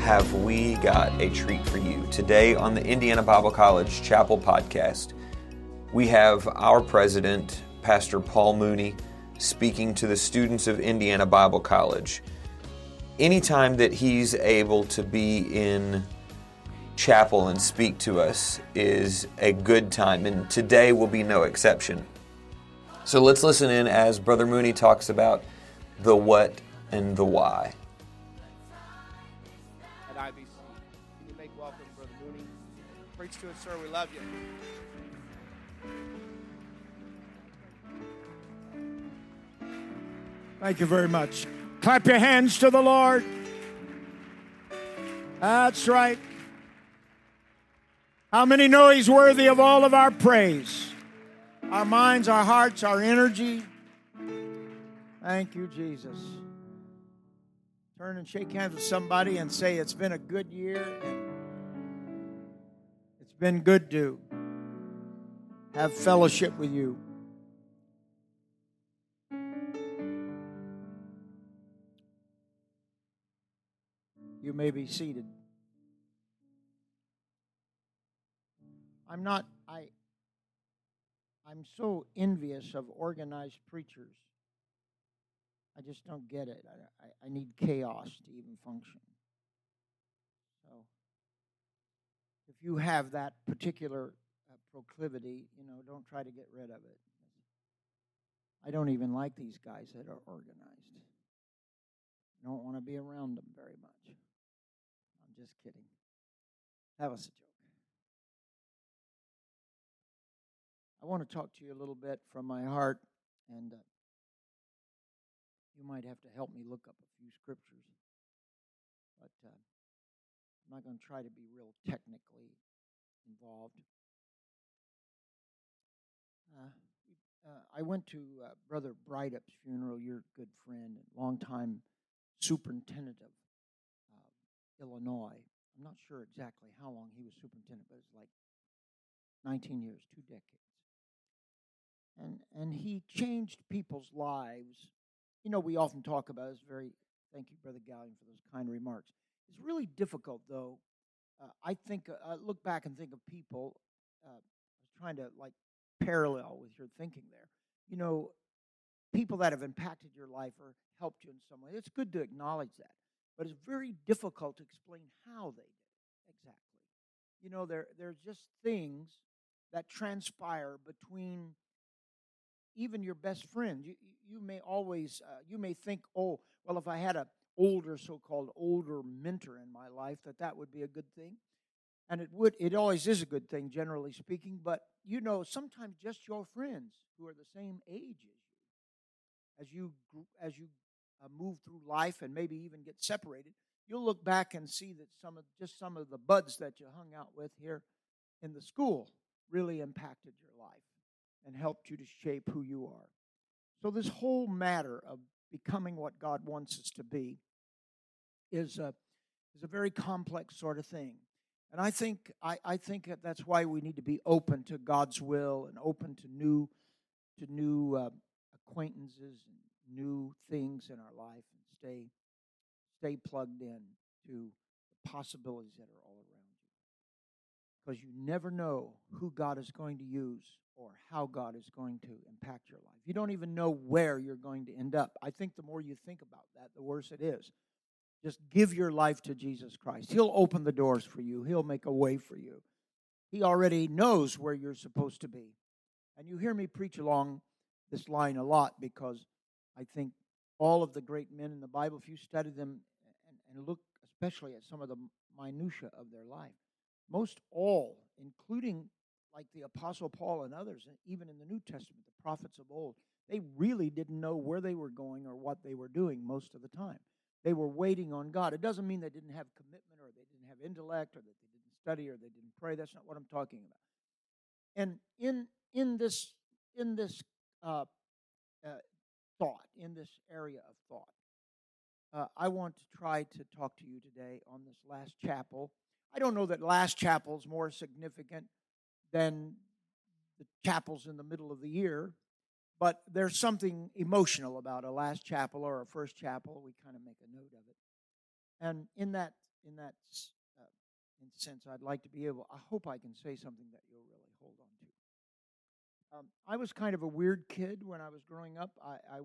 have we got a treat for you. Today on the Indiana Bible College Chapel Podcast, we have our president, Pastor Paul Mooney, speaking to the students of Indiana Bible College. Anytime that he's able to be in chapel and speak to us is a good time, and today will be no exception. So let's listen in as Brother Mooney talks about the what and the why. At IBC, can you make welcome Brother Mooney? Preach to us, sir. We love you. Thank you very much. Clap your hands to the Lord. That's right. How many know He's worthy of all of our praise? Our minds, our hearts, our energy. Thank you, Jesus. Turn and shake hands with somebody and say, it's been a good year and it's been good to have fellowship with you. You may be seated. I'm so envious of organized preachers. I just don't get it. I need chaos to even function. So, if you have that particular proclivity, don't try to get rid of it. I don't even like these guys that are organized. I don't want to be around them very much. I'm just kidding. That was a joke. I want to talk to you a little bit from my heart, and you might have to help me look up a few scriptures. But I'm not going to try to be real technically involved. I went to Brother Breidup's funeral, your good friend and longtime superintendent of Illinois. I'm not sure exactly how long he was superintendent, but it's like 19 years, 2 decades. And he changed people's lives. We often talk about this thank you, Brother Gallion, for those kind remarks. It's really difficult, though. I look back and think of people, I was trying to parallel with your thinking there. People that have impacted your life or helped you in some way. It's good to acknowledge that. But it's very difficult to explain how they did it exactly. There's just things that transpire between even your best friend. You may always, you may think, oh, well, if I had a so-called older mentor in my life, that would be a good thing. And it always is a good thing, generally speaking, but sometimes just your friends who are the same age as you, as you move through life and maybe even get separated, you'll look back and see that some of the buds that you hung out with here in the school really impacted your life and helped you to shape who you are. So this whole matter of becoming what God wants us to be is a very complex sort of thing. And I think that's why we need to be open to God's will and open to new acquaintances and new things in our life, and stay plugged in to the possibilities that are all around you. Because you never know who God is going to use or how God is going to impact your life. You don't even know where you're going to end up. I think the more you think about that, the worse it is. Just give your life to Jesus Christ. He'll open the doors for you. He'll make a way for you. He already knows where you're supposed to be. And you hear me preach along this line a lot because I think all of the great men in the Bible, if you study them and look especially at some of the minutiae of their life, most all, including like the Apostle Paul and others, and even in the New Testament, the prophets of old, they really didn't know where they were going or what they were doing most of the time. They were waiting on God. It doesn't mean they didn't have commitment or they didn't have intellect or that they didn't study or they didn't pray. That's not what I'm talking about. And in this thought, in this area of thought, I want to try to talk to you today on this last chapel. I don't know that last chapel is more significant than the chapels in the middle of the year, but there's something emotional about a last chapel or a first chapel. We kind of make a note of it. And in in that sense, I'd like to be able, I hope I can say something that you'll really hold on to. I was kind of a weird kid when I was growing up.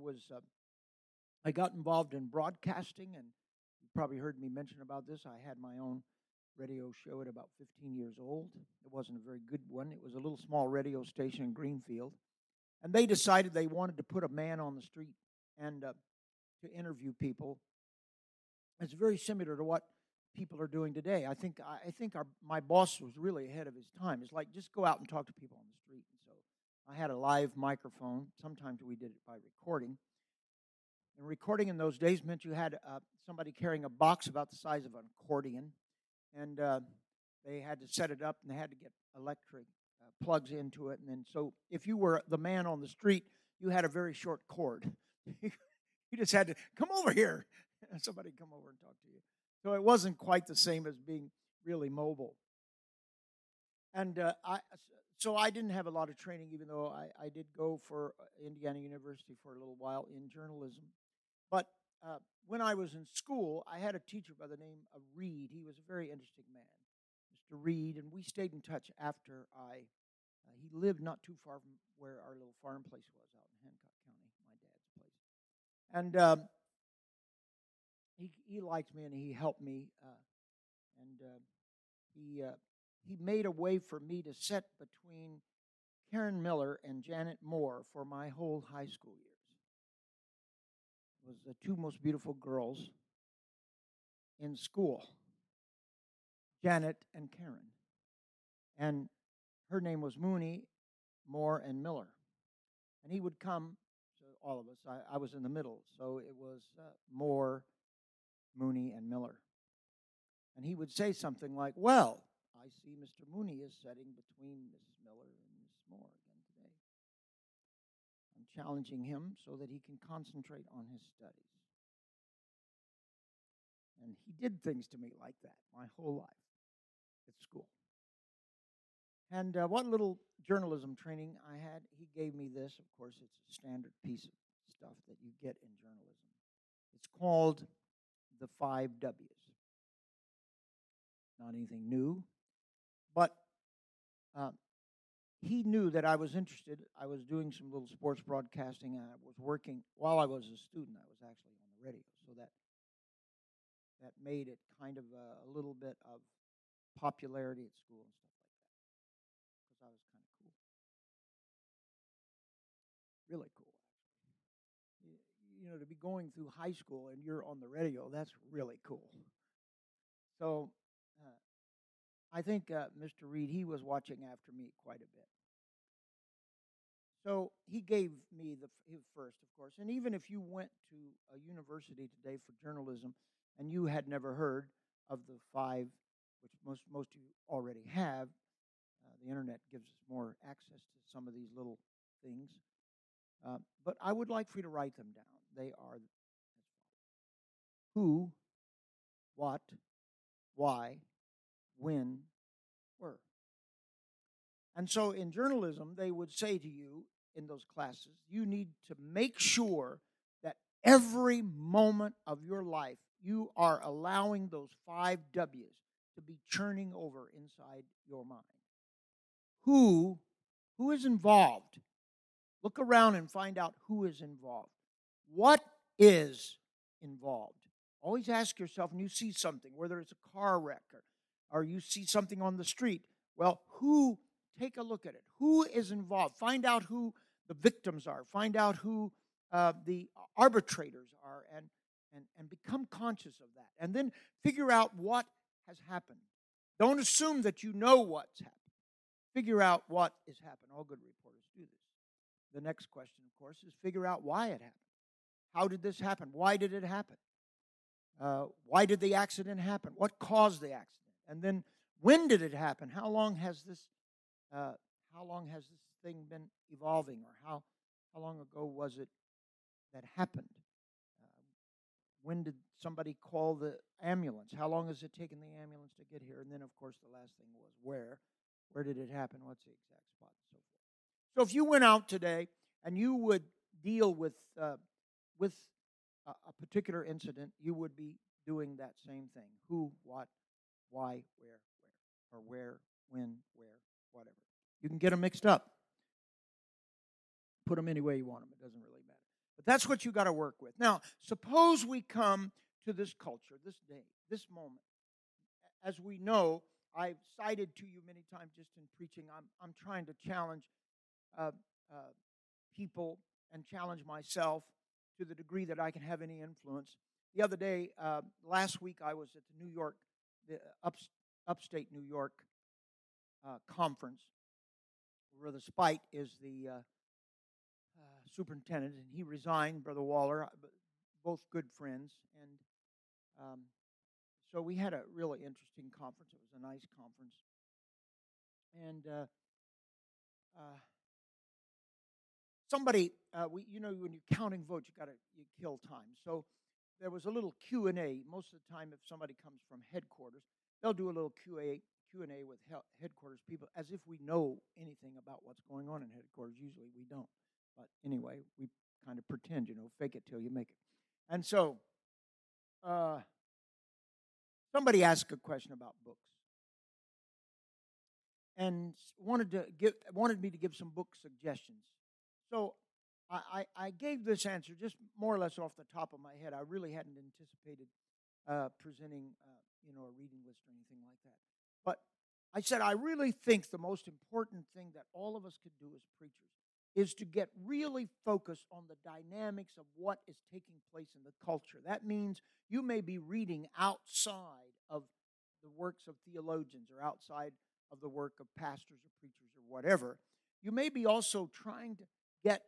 I got involved in broadcasting, and you probably heard me mention about this. I had my own radio show at about 15 years old. It wasn't a very good one. It was a little small radio station in Greenfield. And they decided they wanted to put a man on the street and to interview people. It's very similar to what people are doing today. I think my boss was really ahead of his time. It's like, just go out and talk to people on the street. And so I had a live microphone. Sometimes we did it by recording. And recording in those days meant you had somebody carrying a box about the size of an accordion, and they had to set it up, and they had to get electric plugs into it. And then, so if you were the man on the street, you had a very short cord. You just had to come over here, and somebody come over and talk to you. So it wasn't quite the same as being really mobile. And so I didn't have a lot of training, even though I did go for Indiana University for a little while in journalism. But when I was in school, I had a teacher by the name of Reed. He was a very interesting man, Mr. Reed, and we stayed in touch after he lived not too far from where our little farm place was out in Hancock County, my dad's place. And he liked me, and he helped me, he made a way for me to sit between Karen Miller and Janet Moore for my whole high school years. It was the two most beautiful girls in school, Janet and Karen. And her name was Mooney, Moore, and Miller. And he would come to all of us. I was in the middle, so it was Moore, Mooney, and Miller. And he would say something like, well, I see Mr. Mooney is sitting between Mrs. Miller and Miss Moore again today. I'm challenging him so that he can concentrate on his studies. And he did things to me like that my whole life at school. And what little journalism training I had, he gave me this. Of course, it's a standard piece of stuff that you get in journalism. It's called the 5 W's. Not anything new, but he knew that I was interested. I was doing some little sports broadcasting, and I was working, while I was a student, I was actually on the radio, so that made it kind of a little bit of popularity at school and stuff like that, because I was kind of cool. Really cool, actually. You know, to be going through high school and you're on the radio, that's really cool. So I think Mr. Reed, he was watching after me quite a bit. So he gave me his first, of course. And even if you went to a university today for journalism and you had never heard of the 5, which most of you already have, the internet gives us more access to some of these little things. But I would like for you to write them down. They are as follows: who, what, why, when, where. And so in journalism, they would say to you in those classes, you need to make sure that every moment of your life you are allowing those 5 W's to be churning over inside your mind. Who is involved? Look around and find out who is involved. What is involved? Always ask yourself when you see something, whether it's a car wreck or you see something on the street, well, who, take a look at it. Who is involved? Find out who the victims are. Find out who the arbitrators are and become conscious of that. And then figure out what has happened. Don't assume that you know what's happened. Figure out what has happened. All good reporters do this. The next question, of course, is figure out why it happened. How did this happen? Why did it happen? Why did the accident happen? What caused the accident? And then when did it happen? How long has this thing been evolving, or how long ago was it that happened? When did somebody call the ambulance? How long has it taken the ambulance to get here? And then, of course, the last thing was where. Where did it happen? What's the exact spot? And so forth. So if you went out today and you would deal with a particular incident, you would be doing that same thing. Who, what, why, where, or where, when, where, whatever. You can get them mixed up. Put them any way you want them. It doesn't really matter. But that's what you got to work with. Now, suppose we come to this culture, this day, this moment. As we know, I've cited to you many times just in preaching, I'm trying to challenge people and challenge myself to the degree that I can have any influence. The other day, last week, I was at the New York, the upstate New York conference, where Brother Spite is the superintendent, and he resigned, Brother Waller, both good friends. And so we had a really interesting conference. It was a nice conference. And somebody, when you're counting votes, you kill time. So there was a little Q&A. Most of the time, if somebody comes from headquarters, they'll do a little Q&A with headquarters people, as if we know anything about what's going on in headquarters. Usually we don't. But anyway, we kind of pretend, fake it till you make it. And so somebody asked a question about books and wanted me to give some book suggestions. So I gave this answer just more or less off the top of my head. I really hadn't anticipated presenting a reading list or anything like that. But I said, I really think the most important thing that all of us could do as preachers is to get really focused on the dynamics of what is taking place in the culture. That means you may be reading outside of the works of theologians or outside of the work of pastors or preachers or whatever. You may be also trying to get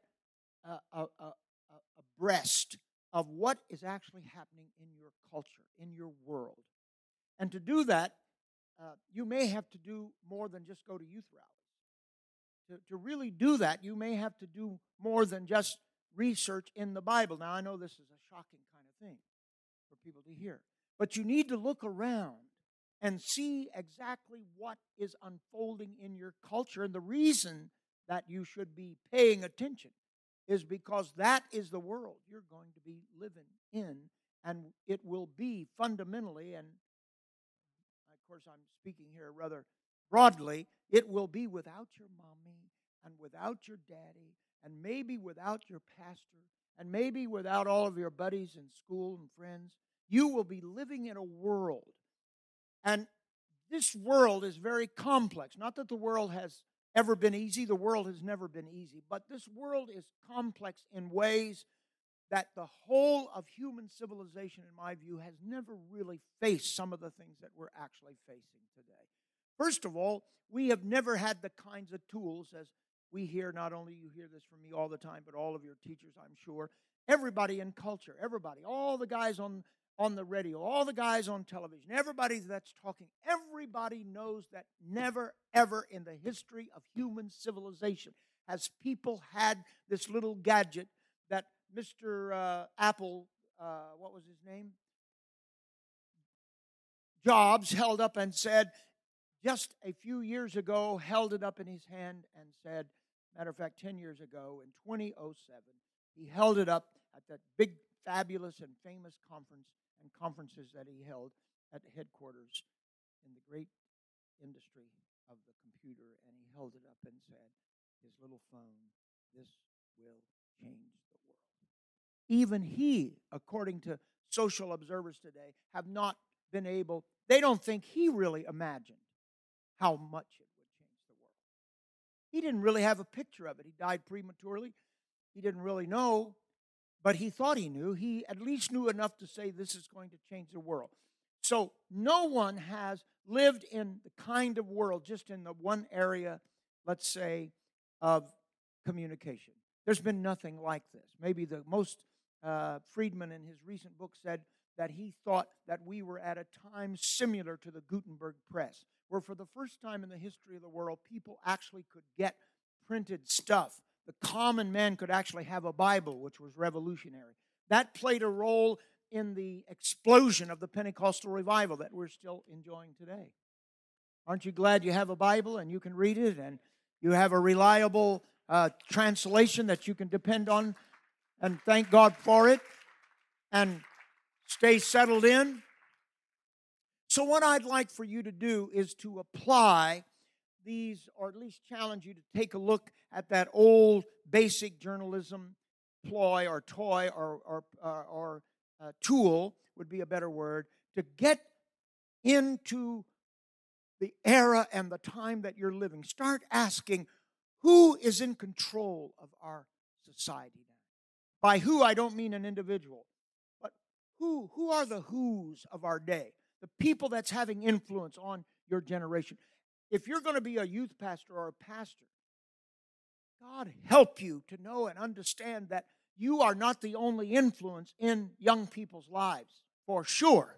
abreast of what is actually happening in your culture, in your world. And to do that, you may have to do more than just go to youth rallies. To really do that, you may have to do more than just research in the Bible. Now, I know this is a shocking kind of thing for people to hear, but you need to look around and see exactly what is unfolding in your culture. And the reason that you should be paying attention is because that is the world you're going to be living in, and it will be fundamentally, and of course I'm speaking here rather broadly, it will be without your mommy and without your daddy and maybe without your pastor and maybe without all of your buddies in school and friends. You will be living in a world. And this world is very complex. Not that the world has ever been easy. The world has never been easy. But this world is complex in ways that the whole of human civilization, in my view, has never really faced some of the things that we're actually facing today. First of all, we have never had the kinds of tools as we hear. Not only you hear this from me all the time, but all of your teachers, I'm sure. Everybody in culture, everybody, all the guys on the radio, all the guys on television, everybody that's talking, everybody knows that never, ever in the history of human civilization has people had this little gadget that Mr. Apple, what was his name? Jobs held up and said, just a few years ago, held it up in his hand and said, matter of fact, 10 years ago, in 2007, he held it up at that big, fabulous, and famous conference and conferences that he held at the headquarters in the great industry of the computer, and he held it up and said, his little phone, this will change the world. Even he, according to social observers today, have not been able, they don't think he really imagined how much it would change the world. He didn't really have a picture of it. He died prematurely. He didn't really know, but he thought he knew. He at least knew enough to say this is going to change the world. So no one has lived in the kind of world, just in the one area, let's say, of communication. There's been nothing like this. Maybe the most, Friedman in his recent book said that he thought that we were at a time similar to the Gutenberg press, where for the first time in the history of the world, people actually could get printed stuff. The common man could actually have a Bible, which was revolutionary. That played a role in the explosion of the Pentecostal revival that we're still enjoying today. Aren't you glad you have a Bible and you can read it and you have a reliable translation that you can depend on, and thank God for it? And Stay settled in. So what I'd like for you to do is to apply these, or at least challenge you to take a look at that old basic journalism ploy or toy or tool would be a better word, to get into the era and the time that you're living. Start asking, who is in control of our society now? By who, I don't mean an individual, but who are the who's of our day? The people that's having influence on your generation. If you're going to be a youth pastor or a pastor, God help you to know and understand that you are not the only influence in young people's lives, for sure.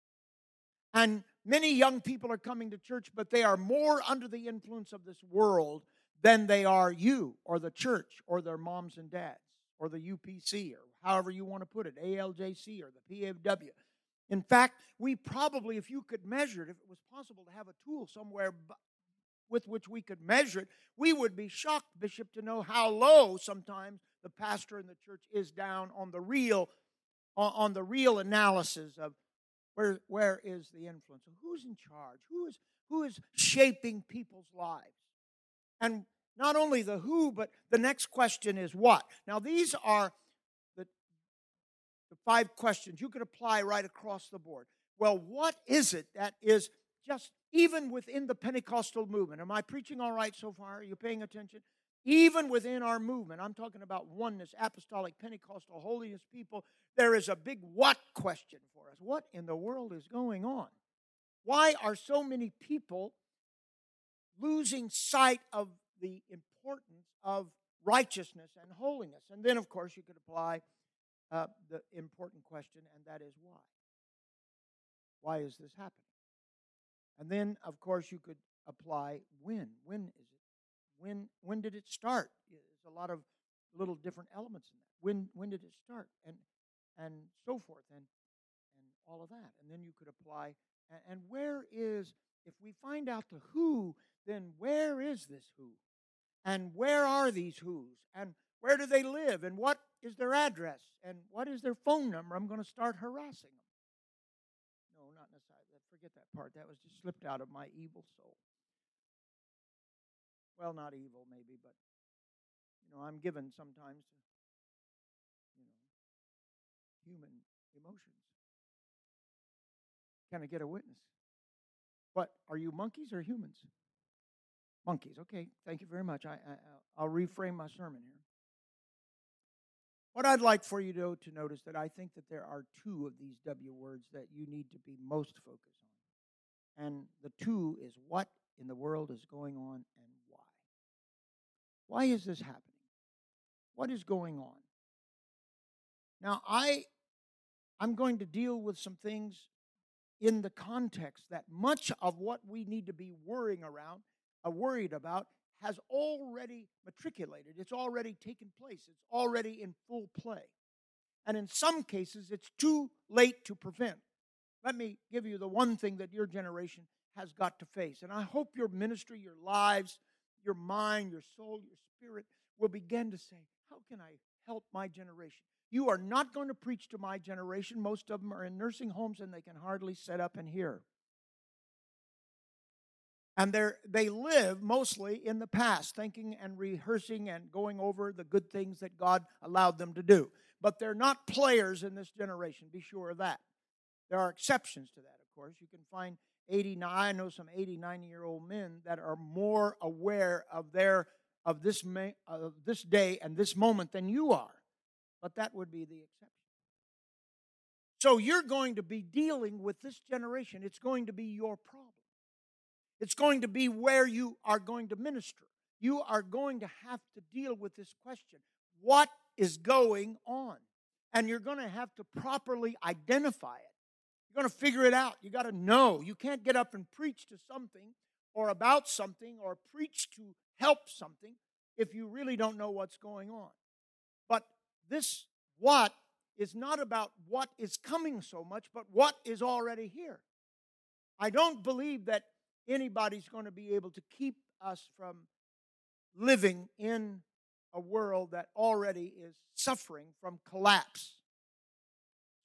And many young people are coming to church, but they are more under the influence of this world than they are you or the church or their moms and dads or the UPC or however you want to put it, ALJC or the PAW. In fact, we probably, if you could measure it, if it was possible to have a tool somewhere with which we could measure it, we would be shocked, Bishop, to know how low sometimes the pastor in the church is down on the real analysis of where is the influence? Who's in charge? Who is shaping people's lives? And not only the who, but the next question is what? Now, these are the 5 questions you could apply right across the board. Well, what is it that is just even within the Pentecostal movement? Am I preaching all right so far? Are you paying attention? Even within our movement, I'm talking about oneness, apostolic, Pentecostal, holiness people, there is a big what question for us. What in the world is going on? Why are so many people losing sight of the importance of righteousness and holiness? And then, of course, you could apply the important question, and that is why. Why is this happening? And then, of course, you could apply when. When is it? When did it start? There's a lot of little different elements in that. When did it start? And so forth, and all of that. And then you could apply, and where is, if we find out the who, then where is this who? And where are these who's? And where do they live? And what is their address? And what is their phone number? I'm going to start harassing them. No, not necessarily. Forget that part. That was just slipped out of my evil soul. Well, not evil, maybe, but, I'm given sometimes to, human emotions. Can I get a witness? What, are you monkeys or humans? Monkeys, okay. Thank you very much. I'll reframe my sermon here. What I'd like for you to notice that I think that there are 2 of these W words that you need to be most focused on. And the 2 is what in the world is going on and why. Why is this happening? What is going on? Now, I'm going to deal with some things in the context that much of what we need to be worried about has already matriculated. It's already taken place. It's already in full play. And in some cases, it's too late to prevent. Let me give you the one thing that your generation has got to face. And I hope your ministry, your lives, your mind, your soul, your spirit will begin to say, how can I help my generation? You are not going to preach to my generation. Most of them are in nursing homes and they can hardly sit up and hear. And they live mostly in the past, thinking and rehearsing and going over the good things that God allowed them to do. But they're not players in this generation, be sure of that. There are exceptions to that, of course. You can find I know some 80, 90-year-old men that are more aware of this day and this moment than you are. But that would be the exception. So you're going to be dealing with this generation. It's going to be your problem. It's going to be where you are going to minister. You are going to have to deal with this question. What is going on? And you're going to have to properly identify it. You're going to figure it out. You got to know. You can't get up and preach to something or about something or preach to help something if you really don't know what's going on. But this what is not about what is coming so much, but what is already here. I don't believe that anybody's going to be able to keep us from living in a world that already is suffering from collapse.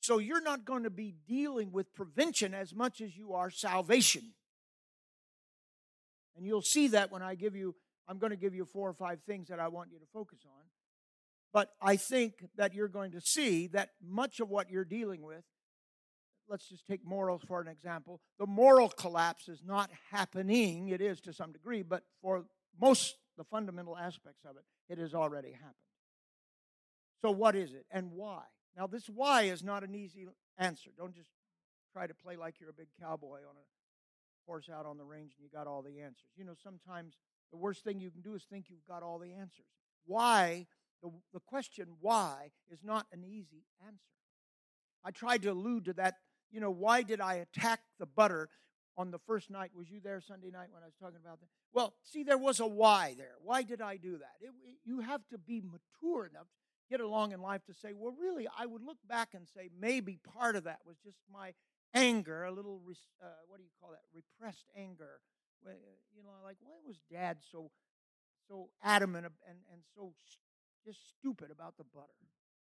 So you're not going to be dealing with prevention as much as you are salvation. And you'll see that when I'm going to give you 4 or 5 things that I want you to focus on. But I think that you're going to see that much of what you're dealing with, let's just take morals for an example. The moral collapse is not happening. It is to some degree, but for most the fundamental aspects of it, it has already happened. So what is it and why? Now, this why is not an easy answer. Don't just try to play like you're a big cowboy on a horse out on the range and you got all the answers. You know, sometimes the worst thing you can do is think you've got all the answers. Why? The question why is not an easy answer. I tried to allude to that. You know, why did I attack the butter on the first night? Was you there Sunday night when I was talking about that? Well, see, there was a why there. Why did I do that? You have to be mature enough to get along in life to say, well, really, I would look back and say maybe part of that was just my anger, a little, what do you call that, repressed anger. You know, like, why was Dad so adamant and so just stupid about the butter?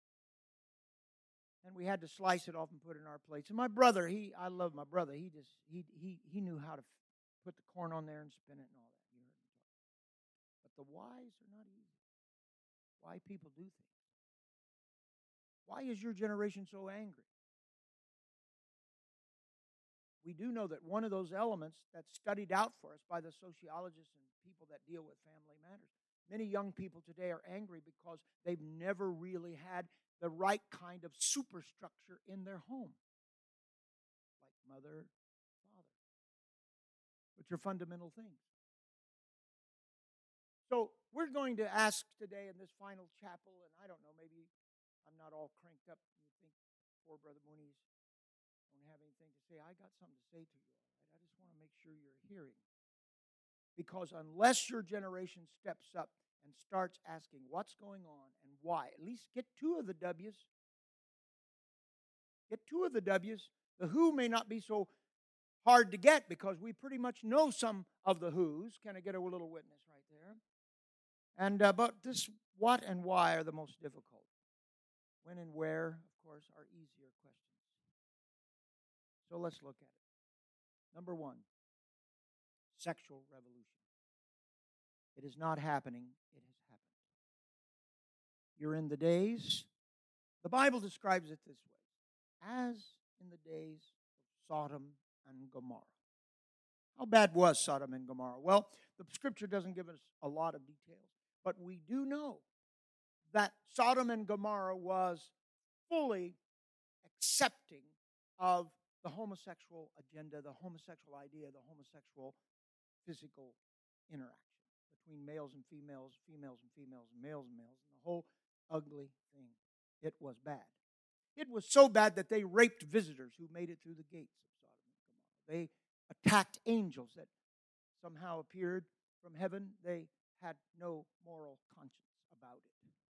And we had to slice it off and put it in our plates. And my brother, I love my brother. He knew how to put the corn on there and spin it and all that. You heard him talk. But the whys are not easy. Why people do things. Why is your generation so angry? We do know that one of those elements that's studied out for us by the sociologists and people that deal with family matters. Many young people today are angry because they've never really had the right kind of superstructure in their home, like mother, father, which are fundamental things. So we're going to ask today in this final chapel, and I don't know, maybe I'm not all cranked up and you think poor Brother Mooney's don't have anything to say. I got something to say to you, all right? I just want to make sure you're hearing. Because unless your generation steps up and starts asking what's going on and why, at least get 2 of the W's. Get 2 of the W's. The who may not be so hard to get because we pretty much know some of the who's. Can I get a little witness right there? And but this what and why are the most difficult. When and where, of course, are easier questions. So let's look at it. Number 1, sexual revolution. It is not happening, it has happened. You're in the days, the Bible describes it this way, as in the days of Sodom and Gomorrah. How bad was Sodom and Gomorrah? Well, the scripture doesn't give us a lot of details, but we do know that Sodom and Gomorrah was fully accepting of the homosexual agenda, the homosexual idea, the homosexual physical interaction between males and females, females and females, and males, and the whole ugly thing. It was bad. It was so bad that they raped visitors who made it through the gates of Sodom and Gomorrah. They attacked angels that somehow appeared from heaven. They had no moral conscience about it.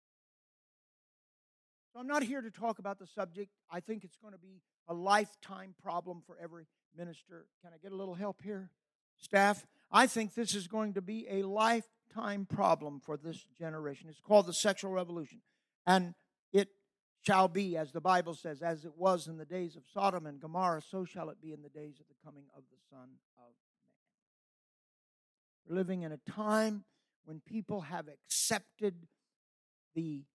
So I'm not here to talk about the subject. I think it's going to be a lifetime problem for every minister. Can I get a little help here, staff? I think this is going to be a lifetime problem for this generation. It's called the sexual revolution. And it shall be, as the Bible says, as it was in the days of Sodom and Gomorrah, so shall it be in the days of the coming of the Son of Man. We're living in a time when people have accepted the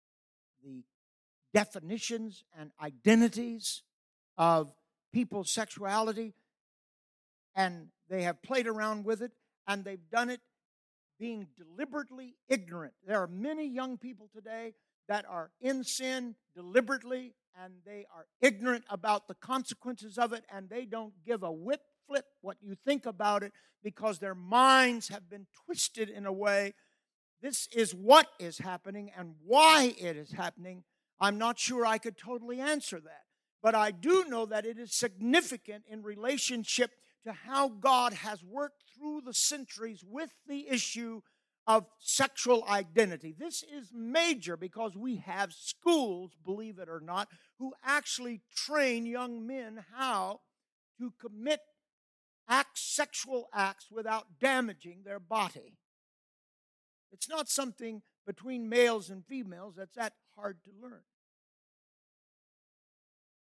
definitions and identities of people's sexuality, and they have played around with it, and they've done it being deliberately ignorant. There are many young people today that are in sin deliberately, and they are ignorant about the consequences of it, and they don't give a whip flip what you think about it because their minds have been twisted in a way. This is what is happening and why it is happening. I'm not sure I could totally answer that, but I do know that it is significant in relationship to how God has worked through the centuries with the issue of sexual identity. This is major because we have schools, believe it or not, who actually train young men how to commit sexual acts without damaging their body. It's not something between males and females that's that hard to learn.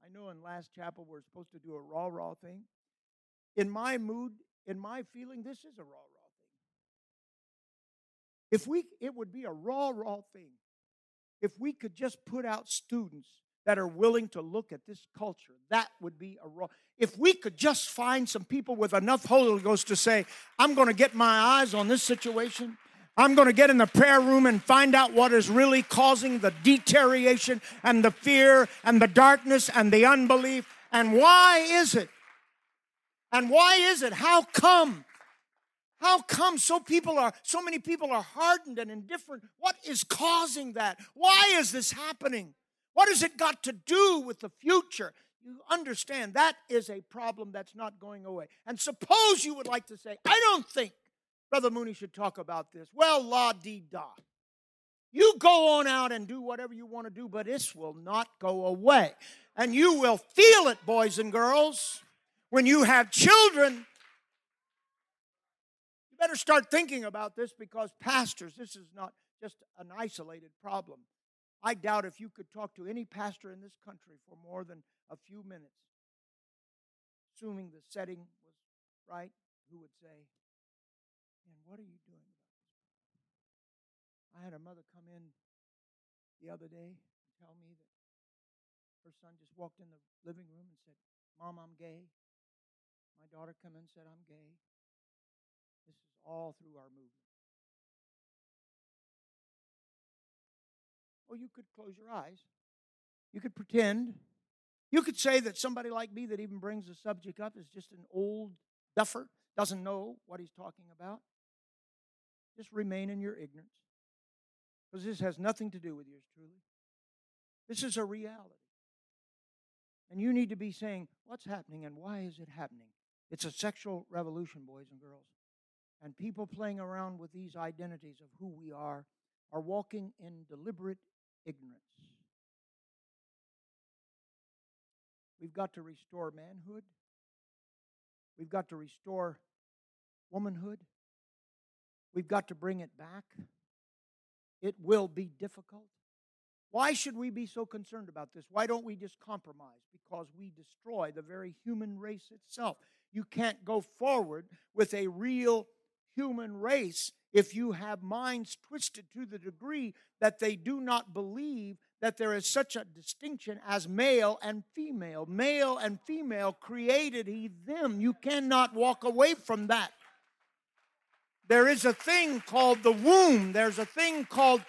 know in last chapel we're supposed to do a raw thing. In my mood, in my feeling, this is a raw thing. It would be a raw thing if we could just put out students that are willing to look at this culture. That would be a raw. If we could just find some people with enough Holy Ghost to say, I'm going to get my eyes on this situation. I'm going to get in the prayer room and find out what is really causing the deterioration and the fear and the darkness and the unbelief. And why is it? And why is it? How come? How come so many people are hardened and indifferent? What is causing that? Why is this happening? What has it got to do with the future? You understand that is a problem that's not going away. And suppose you would like to say, I don't think Brother Mooney should talk about this. Well, la-dee-da. You go on out and do whatever you want to do, but this will not go away. And you will feel it, boys and girls. When you have children, you better start thinking about this, because pastors, this is not just an isolated problem. I doubt if you could talk to any pastor in this country for more than a few minutes, assuming the setting was right, who would say, man, what are you doing about this? I had a mother come in the other day and tell me that her son just walked in the living room and said, Mom, I'm gay. My daughter come in and said, I'm gay. This is all through our movement. Well, you could close your eyes. You could pretend. You could say that somebody like me that even brings the subject up is just an old duffer, doesn't know what he's talking about. Just remain in your ignorance, because this has nothing to do with yours truly. This is a reality. And you need to be saying, what's happening and why is it happening? It's a sexual revolution, boys and girls. And people playing around with these identities of who we are walking in deliberate ignorance. We've got to restore manhood. We've got to restore womanhood. We've got to bring it back. It will be difficult. Why should we be so concerned about this? Why don't we just compromise? Because we destroy the very human race itself. You can't go forward with a real human race if you have minds twisted to the degree that they do not believe that there is such a distinction as male and female. Male and female created He them. You cannot walk away from that. There is a thing called the womb. There's a thing called...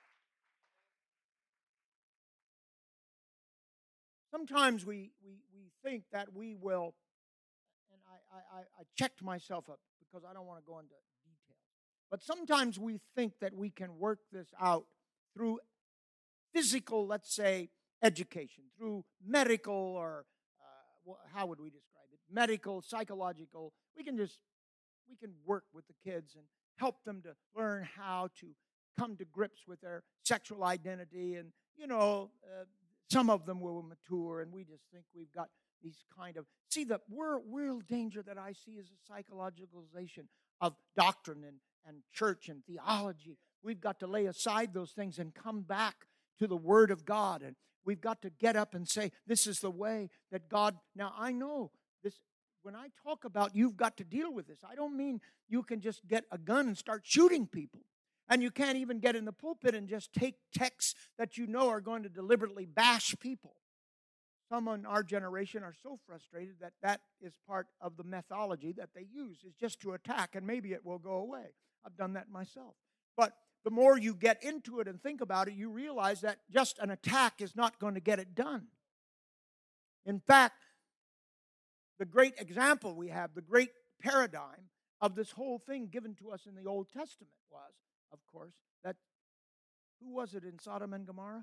Sometimes we think that we will, and I checked myself up because I don't want to go into details, but sometimes we think that we can work this out through physical, let's say, education, through medical or, how would we describe it? Medical, psychological. We can work with the kids and help them to learn how to come to grips with their sexual identity, and, some of them will mature, and we just think we've got these kind of... See, the real danger that I see is a psychologicalization of doctrine and church and theology. We've got to lay aside those things and come back to the Word of God, and we've got to get up and say, this is the way that God... Now, I know this. When I talk about you've got to deal with this, I don't mean you can just get a gun and start shooting people. And you can't even get in the pulpit and just take texts that you know are going to deliberately bash people. Some in our generation are so frustrated that is part of the methodology that they use, is just to attack, and maybe it will go away. I've done that myself. But the more you get into it and think about it, you realize that just an attack is not going to get it done. In fact, the great example we have, the great paradigm of this whole thing given to us in the Old Testament was, of course, that who was it in Sodom and Gomorrah?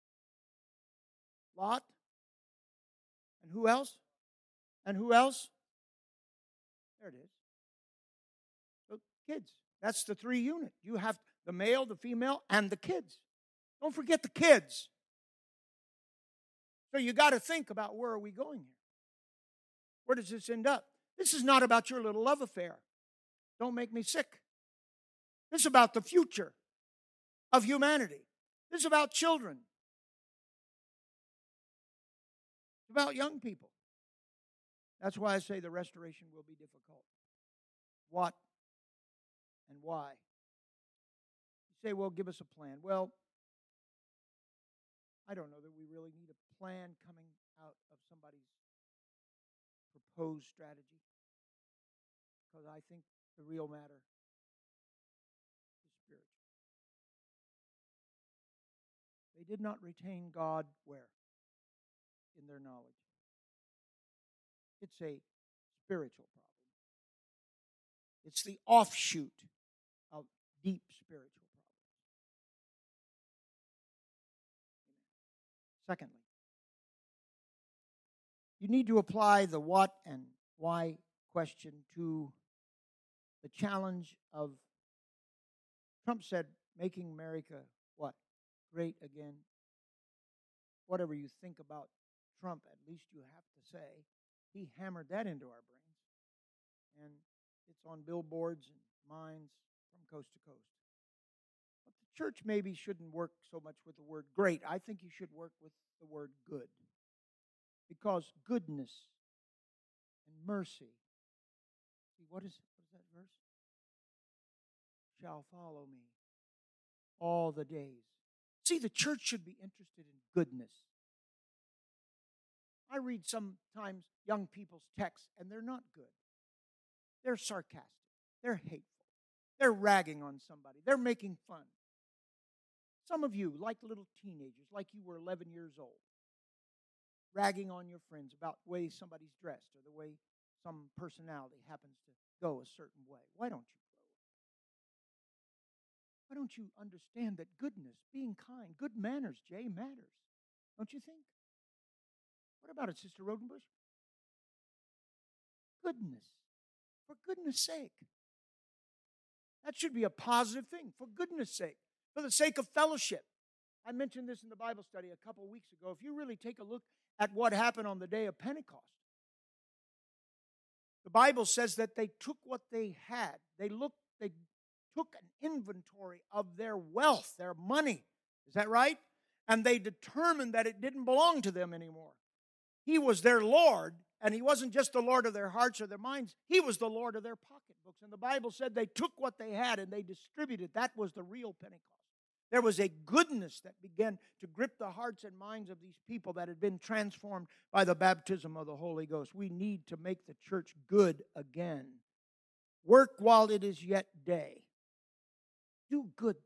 Lot. And who else? And who else? There it is. The kids. That's the three unit. You have the male, the female, and the kids. Don't forget the kids. So you got to think about, where are we going here? Where does this end up? This is not about your little love affair. Don't make me sick. This is about the future of humanity. This is about children. It's about young people. That's why I say the restoration will be difficult. What and why? You say, well, give us a plan. Well, I don't know that we really need a plan coming out of somebody's proposed strategy, because I think the real matter is spiritual. They did not retain God where? In their knowledge. It's a spiritual problem. It's the offshoot of deep spiritual problems. Secondly, you need to apply the what and why question to the challenge of, Trump said, making America what? Great again. Whatever you think about Trump, at least you have to say, he hammered that into our brains. And it's on billboards and minds from coast to coast. But the church maybe shouldn't work so much with the word great. I think you should work with the word good. Because goodness and mercy, what is that verse? Shall follow me all the days. See, the church should be interested in goodness. I read sometimes young people's texts, and they're not good. They're sarcastic. They're hateful. They're ragging on somebody. They're making fun. Some of you, like little teenagers, like you were 11 years old, ragging on your friends about the way somebody's dressed or the way some personality happens to go a certain way. Why don't you grow? Why don't you understand that goodness, being kind, good manners, Jay, matters? Don't you think? What about it, Sister Rodenbush? Goodness. For goodness sake. That should be a positive thing. For goodness sake. For the sake of fellowship. I mentioned this in the Bible study a couple weeks ago. If you really take a look at what happened on the day of Pentecost, the Bible says that they took what they had. They took an inventory of their wealth, their money. Is that right? And they determined that it didn't belong to them anymore. He was their Lord, and He wasn't just the Lord of their hearts or their minds. He was the Lord of their pocketbooks. And the Bible said they took what they had and they distributed. That was the real Pentecost. There was a goodness that began to grip the hearts and minds of these people that had been transformed by the baptism of the Holy Ghost. We need to make the church good again. Work while it is yet day. Do good things.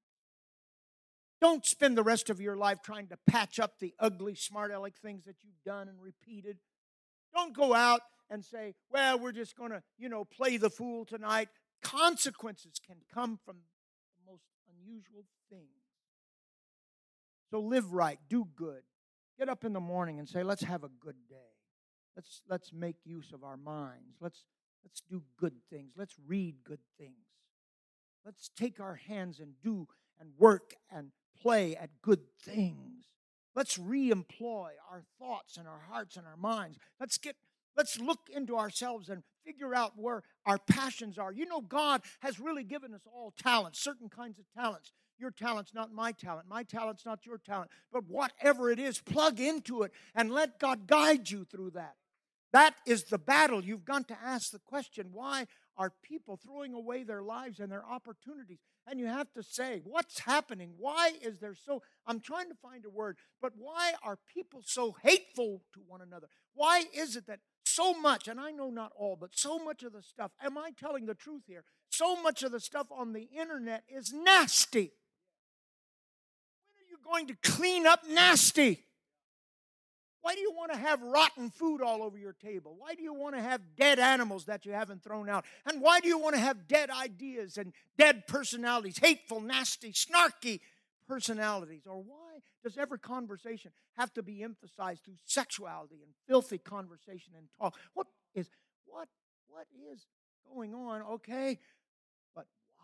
Don't spend the rest of your life trying to patch up the ugly, smart-aleck things that you've done and repeated. Don't go out and say, well, we're just going to, play the fool tonight. Consequences can come from the most unusual things. So live right, do good. Get up in the morning and say, let's have a good day. Let's make use of our minds. Let's do good things. Let's read good things. Let's take our hands and do and work and play at good things. Let's re-employ our thoughts and our hearts and our minds. Let's look into ourselves and figure out where our passions are. God has really given us all talents, certain kinds of talents. Your talent's not my talent. My talent's not your talent. But whatever it is, plug into it and let God guide you through that. That is the battle. You've got to ask the question, why are people throwing away their lives and their opportunities? And you have to say, what's happening? Why is there I'm trying to find a word, but why are people so hateful to one another? Why is it that so much, and I know not all, but so much of the stuff, am I telling the truth here? So much of the stuff on the internet is nasty. When are you going to clean up nasty? Why do you want to have rotten food all over your table? Why do you want to have dead animals that you haven't thrown out? And why do you want to have dead ideas and dead personalities, hateful, nasty, snarky personalities? Or why does every conversation have to be emphasized through sexuality and filthy conversation and talk? What is going on? Okay, but why?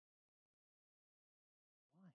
Why?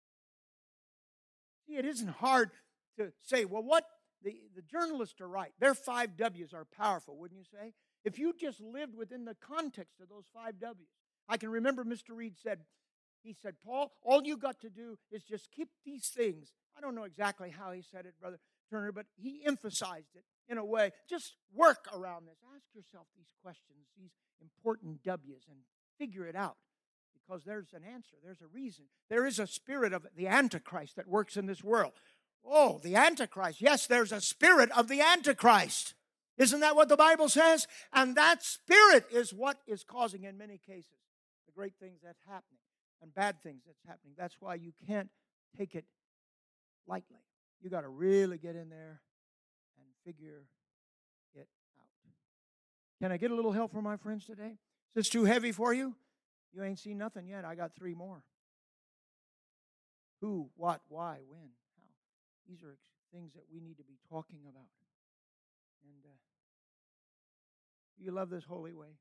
See, it isn't hard to say, well, what? The journalists are right. Their 5 W's are powerful, wouldn't you say? If you just lived within the context of those 5 W's. I can remember Mr. Reed said, Paul, all you got to do is just keep these things. I don't know exactly how he said it, brother. Turner, but he emphasized it in a way. Just work around this. Ask yourself these questions, these important W's, and figure it out. Because there's an answer, there's a reason. There is a spirit of the Antichrist that works in this world. Oh, the Antichrist. Yes, there's a spirit of the Antichrist. Isn't that what the Bible says? And that spirit is what is causing, in many cases, the great things that's happening and bad things that's happening. That's why you can't take it lightly. You got to really get in there and figure it out. Can I get a little help from my friends today? Is this too heavy for you? You ain't seen nothing yet. I got 3 more. Who, what, why, when, how. These are things that we need to be talking about. And do you love this holy way?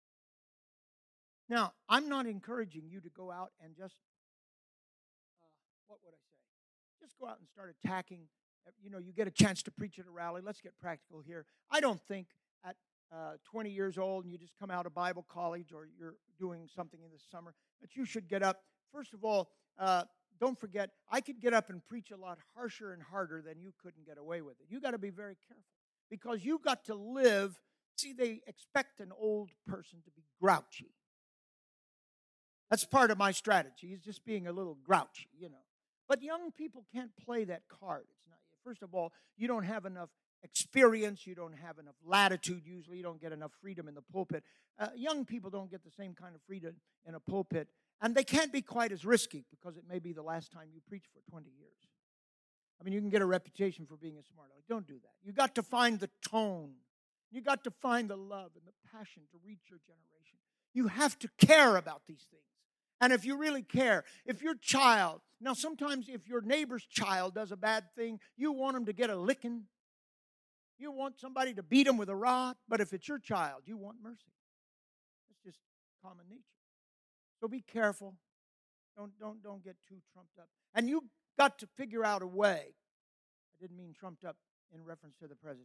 Now, I'm not encouraging you to go out and just, what would I say? Just go out and start attacking. You know, you get a chance to preach at a rally. Let's get practical here. I don't think at 20 years old and you just come out of Bible college or you're doing something in the summer that you should get up. First of all, don't forget, I could get up and preach a lot harsher and harder than you couldn't get away with it. You got to be very careful because you got to live. See, they expect an old person to be grouchy. That's part of my strategy, is just being a little grouchy, you know. But young people can't play that card. It's not. First of all, you don't have enough experience. You don't have enough latitude. Usually, you don't get enough freedom in the pulpit. Young people don't get the same kind of freedom in a pulpit, and they can't be quite as risky because it may be the last time you preach for 20 years. I mean, you can get a reputation for being a smart aleck. Don't do that. You got to find the tone. You got to find the love and the passion to reach your generation. You have to care about these things. And if you really care, if your child, now sometimes if your neighbor's child does a bad thing, you want them to get a licking. You want somebody to beat them with a rod. But if it's your child, you want mercy. It's just common nature. So be careful. Don't get too trumped up. And you got to figure out a way. I didn't mean trumped up in reference to the president.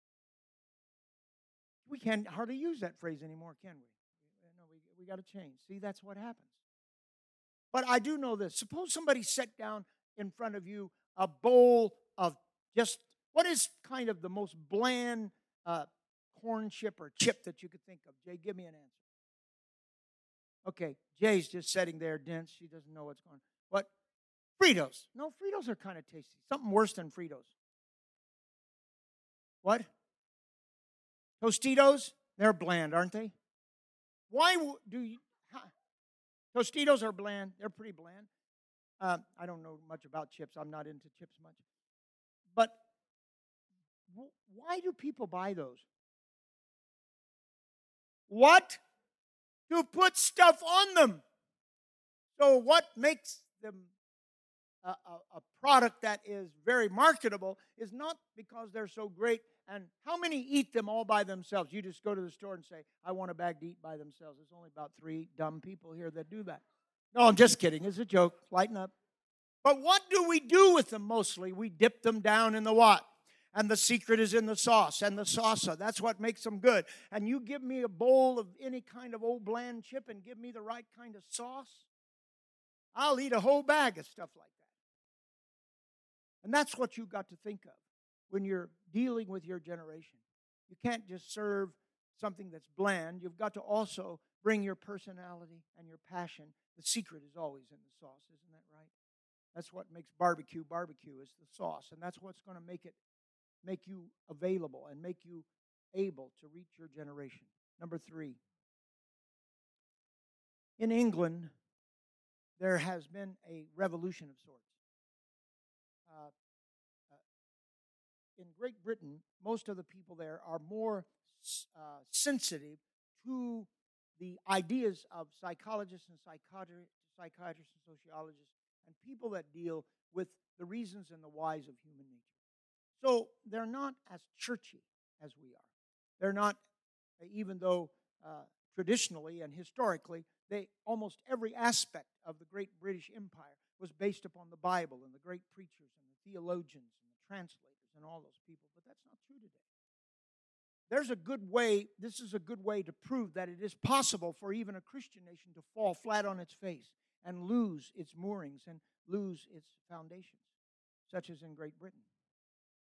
We can't hardly use that phrase anymore, can we? No, we got to change. See, that's what happens. But I do know this. Suppose somebody set down in front of you a bowl of just, what is kind of the most bland corn chip or chip that you could think of? Jay, give me an answer. Okay, Jay's just sitting there dense. She doesn't know what's going on. What? Fritos. No, Fritos are kind of tasty. Something worse than Fritos. What? Tostitos? They're bland, aren't they? Why do you... Tostitos are bland. They're pretty bland. I don't know much about chips. I'm not into chips much. But why do people buy those? What? To put stuff on them. So what makes them a product that is very marketable is not because they're so great. And how many eat them all by themselves? You just go to the store and say, I want a bag to eat by themselves. There's only about 3 dumb people here that do that. No, I'm just kidding. It's a joke. Lighten up. But what do we do with them mostly? We dip them down in the what? And the secret is in the sauce and the salsa. That's what makes them good. And you give me a bowl of any kind of old bland chip and give me the right kind of sauce, I'll eat a whole bag of stuff like that. And that's what you got to think of when you're dealing with your generation. You can't just serve something that's bland. You've got to also bring your personality and your passion. The secret is always in the sauce, isn't that right? That's what makes barbecue is the sauce. And that's what's going to make you available and make you able to reach your generation. Number 3. In England, there has been a revolution of sorts. In Great Britain, most of the people there are more sensitive to the ideas of psychologists and psychiatrists and sociologists and people that deal with the reasons and the whys of human nature. So they're not as churchy as we are. They're not, even though traditionally and historically, almost every aspect of the great British Empire was based upon the Bible and the great preachers and the theologians and the translators and all those people, but that's not true today. This is a good way to prove that it is possible for even a Christian nation to fall flat on its face and lose its moorings and lose its foundations, such as in Great Britain.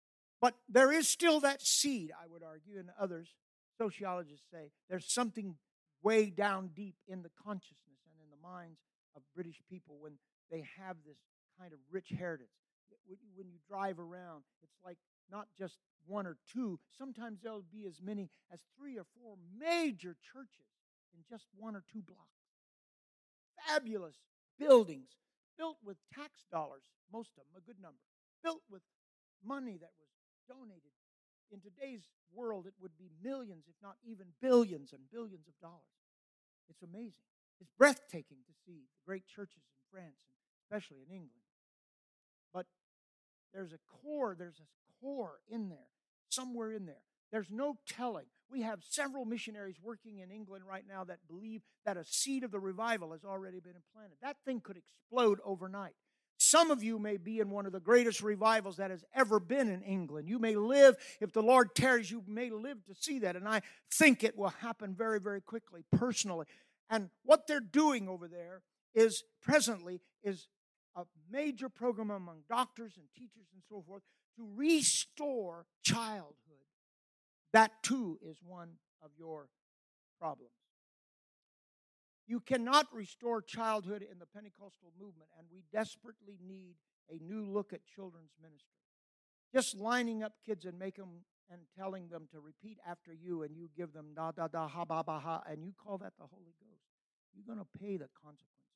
But there is still that seed, I would argue, and others, sociologists say, there's something way down deep in the consciousness and in the minds of British people when they have this kind of rich heritage. When you drive around, it's like not just one or two. Sometimes there'll be as many as 3 or 4 major churches in just 1 or 2 blocks. Fabulous buildings built with tax dollars, most of them, a good number, built with money that was donated. In today's world, it would be millions, if not even billions and billions of dollars. It's amazing. It's breathtaking to see the great churches in France, and especially in England. But there's a core in there, somewhere in there. There's no telling. We have several missionaries working in England right now that believe that a seed of the revival has already been implanted. That thing could explode overnight. Some of you may be in one of the greatest revivals that has ever been in England. You may live, if the Lord tarries, you may live to see that. And I think it will happen very, very quickly, personally. And what they're doing over there is presently is a major program among doctors and teachers and so forth to restore childhood. That too is one of your problems. You cannot restore childhood in the Pentecostal movement, and we desperately need a new look at children's ministry. Just lining up kids and telling them to repeat after you, and you give them da da da ha ba ba ha, and you call that the Holy Ghost. You're going to pay the consequences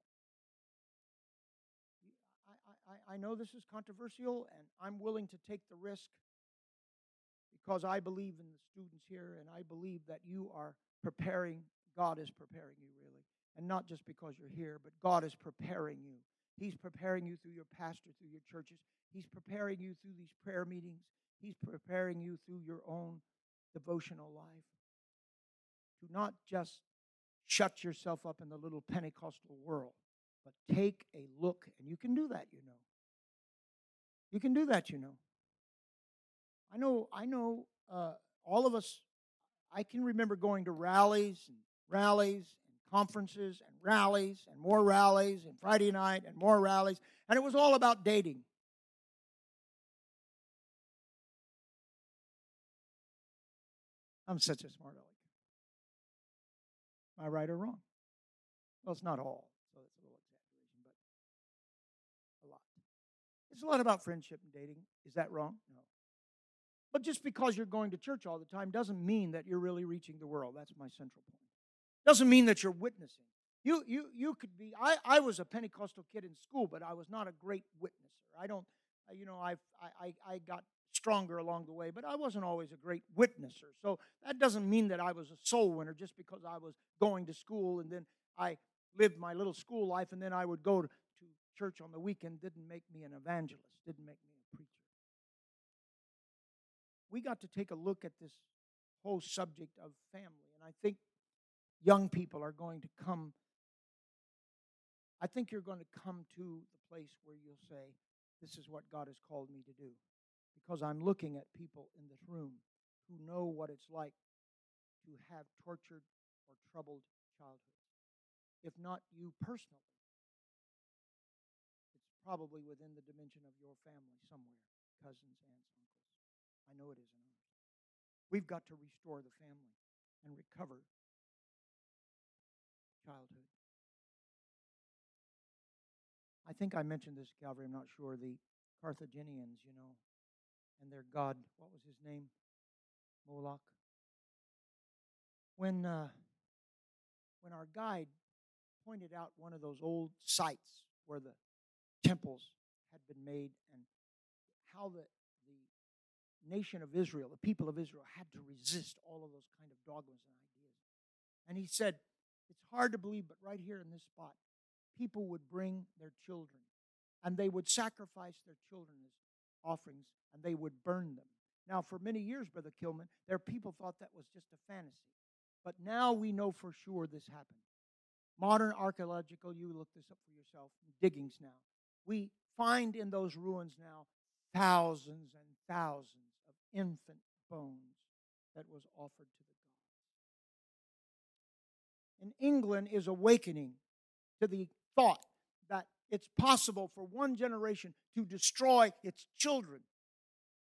for that. I know this is controversial, and I'm willing to take the risk because I believe in the students here, and I believe that you are preparing. God is preparing you, really. And not just because you're here, but God is preparing you. He's preparing you through your pastor, through your churches. He's preparing you through these prayer meetings. He's preparing you through your own devotional life to not just shut yourself up in the little Pentecostal world, but take a look. And you can do that, you know. You can do that, you know. I know all of us, I can remember going to rallies and conferences and rallies and more rallies and Friday night and more rallies, and it was all about dating. I'm such a smart aleck. Am I right or wrong? Well, it's not all, so it's a little exaggeration, but a lot. It's a lot about friendship and dating. Is that wrong? No. But just because you're going to church all the time doesn't mean that you're really reaching the world. That's my central point. Doesn't mean that you're witnessing. You could be. I was a Pentecostal kid in school, but I was not a great witnesser. I don't. I got stronger along the way, but I wasn't always a great witnesser. So that doesn't mean that I was a soul winner just because I was going to school and then I lived my little school life and then I would go to church on the weekend. Didn't make me an evangelist. Didn't make me a preacher. We got to take a look at this whole subject of family, and I think young people are going to come. I think you're going to come to the place where you'll say, this is what God has called me to do. Because I'm looking at people in this room who know what it's like to have tortured or troubled childhoods. If not you personally, it's probably within the dimension of your family somewhere, cousins, aunts, uncles. I know it is in ours. We've got to restore the family and recover childhood. I think I mentioned this, Calvary, I'm not sure. The Carthaginians, you know, and their god, what was his name? Moloch. When our guide pointed out one of those old sites where the temples had been made and how the nation of Israel, the people of Israel, had to resist all of those kind of dogmas and ideas. And he said, it's hard to believe, but right here in this spot, people would bring their children, and they would sacrifice their children as offerings, and they would burn them. Now, for many years, Brother Kilman, their people thought that was just a fantasy. But now we know for sure this happened. Modern archaeological, you look this up for yourself, diggings now. We find in those ruins now thousands and thousands of infant bones that was offered to the gods. And England is awakening to the thought that it's possible for one generation to destroy its children.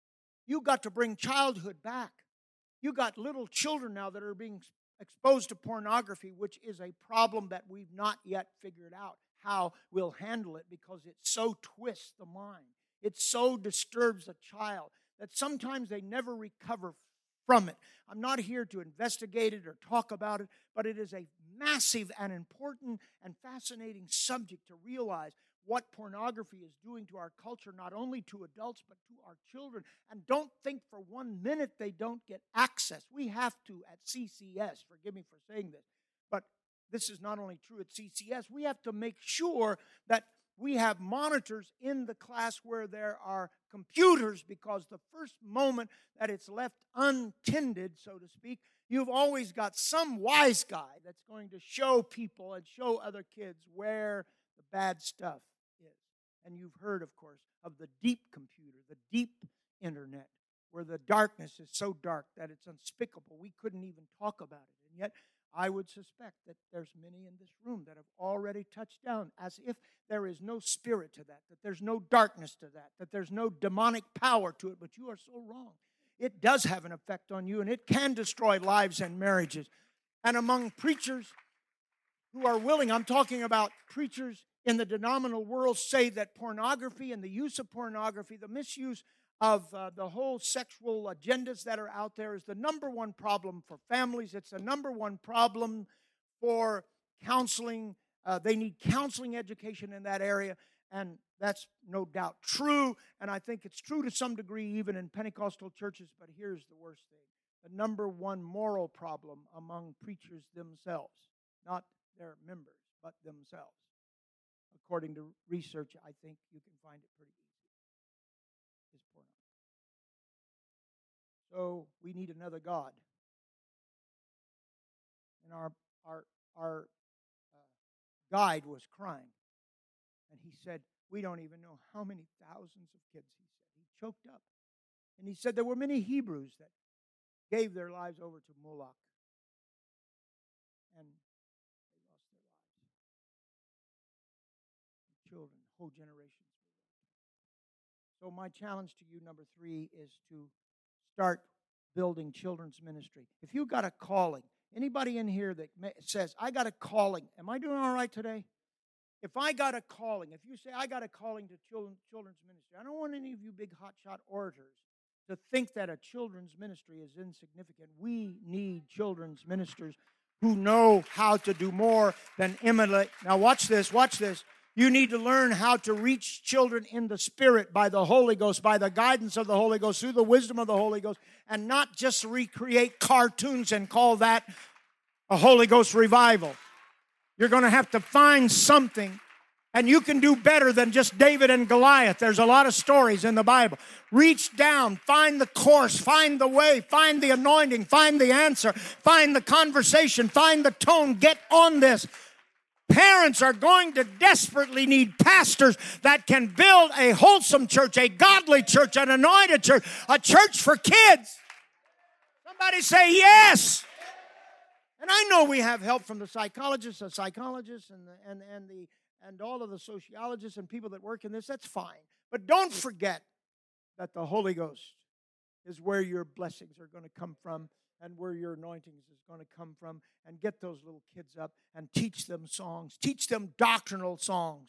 You got to bring childhood back. You got little children now that are being exposed to pornography, which is a problem that we've not yet figured out how we'll handle it, because it so twists the mind. It so disturbs a child that sometimes they never recover from it. I'm not here to investigate it or talk about it, but it is a massive and important and fascinating subject to realize what pornography is doing to our culture, not only to adults, but to our children. And don't think for 1 minute they don't get access. We have to at CCS, forgive me for saying this, but this is not only true at CCS, we have to make sure that we have monitors in the class where there are computers, because the first moment that it's left untended, so to speak, you've always got some wise guy that's going to show people and show other kids where the bad stuff is. And you've heard, of course, of the deep computer, the deep internet, where the darkness is so dark that it's unspeakable. We couldn't even talk about it. And yet, I would suspect that there's many in this room that have already touched down, as if there is no spirit to that there's no darkness to that there's no demonic power to it. But you are so wrong. It does have an effect on you, and it can destroy lives and marriages. And among preachers who are willing, I'm talking about preachers in the denominational world, say that pornography and the use of pornography, the misuse of the whole sexual agendas that are out there, is the number one problem for families. It's the number one problem for counseling. They need counseling education in that area, and that's no doubt true. And I think it's true to some degree even in Pentecostal churches, but here's the worst thing. The number one moral problem among preachers themselves, not their members, but themselves. According to research, I think you can find it pretty easy, is pornography. So we need another God. And our guide was crying. And he said, we don't even know how many thousands of kids, he said. He choked up. And he said there were many Hebrews that gave their lives over to Moloch. And they lost their lives. And children, whole generations were lost. So my challenge to you, number 3, is to start building children's ministry. If you got a calling, anybody in here that says, I got a calling, am I doing all right today? If I got a calling, if you say, I got a calling to children's ministry, I don't want any of you big hotshot orators to think that a children's ministry is insignificant. We need children's ministers who know how to do more than emulate. Now watch this, watch this. You need to learn how to reach children in the Spirit by the Holy Ghost, by the guidance of the Holy Ghost, through the wisdom of the Holy Ghost, and not just recreate cartoons and call that a Holy Ghost revival. You're going to have to find something, and you can do better than just David and Goliath. There's a lot of stories in the Bible. Reach down, find the course, find the way, find the anointing, find the answer, find the conversation, find the tone. Get on this. Parents are going to desperately need pastors that can build a wholesome church, a godly church, an anointed church, a church for kids. Somebody say yes. And I know we have help from the psychologists, and all of the sociologists and people that work in this. That's fine. But don't forget that the Holy Ghost is where your blessings are going to come from, and where your anointings is going to come from. And get those little kids up and teach them songs. Teach them doctrinal songs.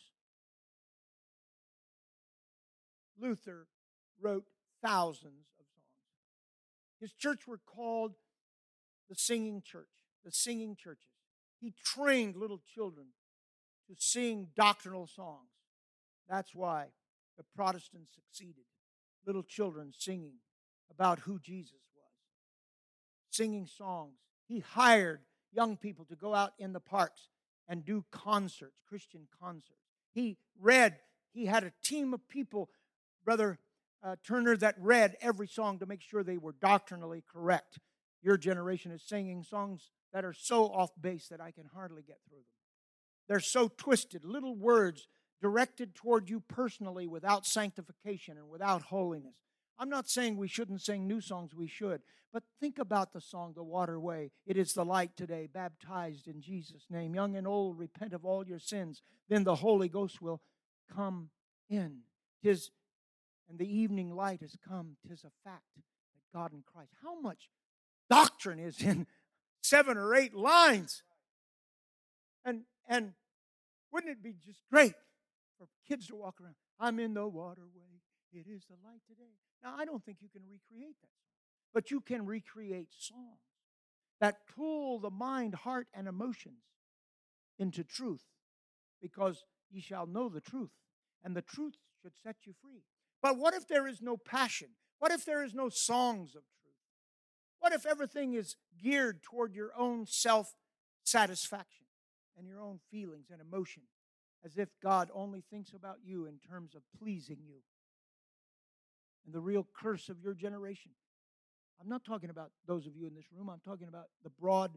Luther wrote thousands of songs. His church were called the singing church, the singing churches. He trained little children to sing doctrinal songs. That's why the Protestants succeeded. Little children singing about who Jesus was. Singing songs. He hired young people to go out in the parks and do concerts, Christian concerts. He had a team of people, Brother Turner, that read every song to make sure they were doctrinally correct. Your generation is singing songs that are so off base that I can hardly get through them. They're so twisted, little words directed toward you personally without sanctification and without holiness. I'm not saying we shouldn't sing new songs, we should. But think about the song, The Waterway. It is the light today, baptized in Jesus' name. Young and old, repent of all your sins. Then the Holy Ghost will come in. And and the evening light has come. 'Tis a fact that God in Christ. How much doctrine is in 7 or 8 lines? And wouldn't it be just great for kids to walk around? I'm in the waterway. It is the light today. Now, I don't think you can recreate that, but you can recreate songs that cool the mind, heart, and emotions into truth, because ye shall know the truth, and the truth should set you free. But what if there is no passion? What if there is no songs of truth? What if everything is geared toward your own self-satisfaction and your own feelings and emotion, as if God only thinks about you in terms of pleasing you? And the real curse of your generation, I'm not talking about those of you in this room, I'm talking about the broad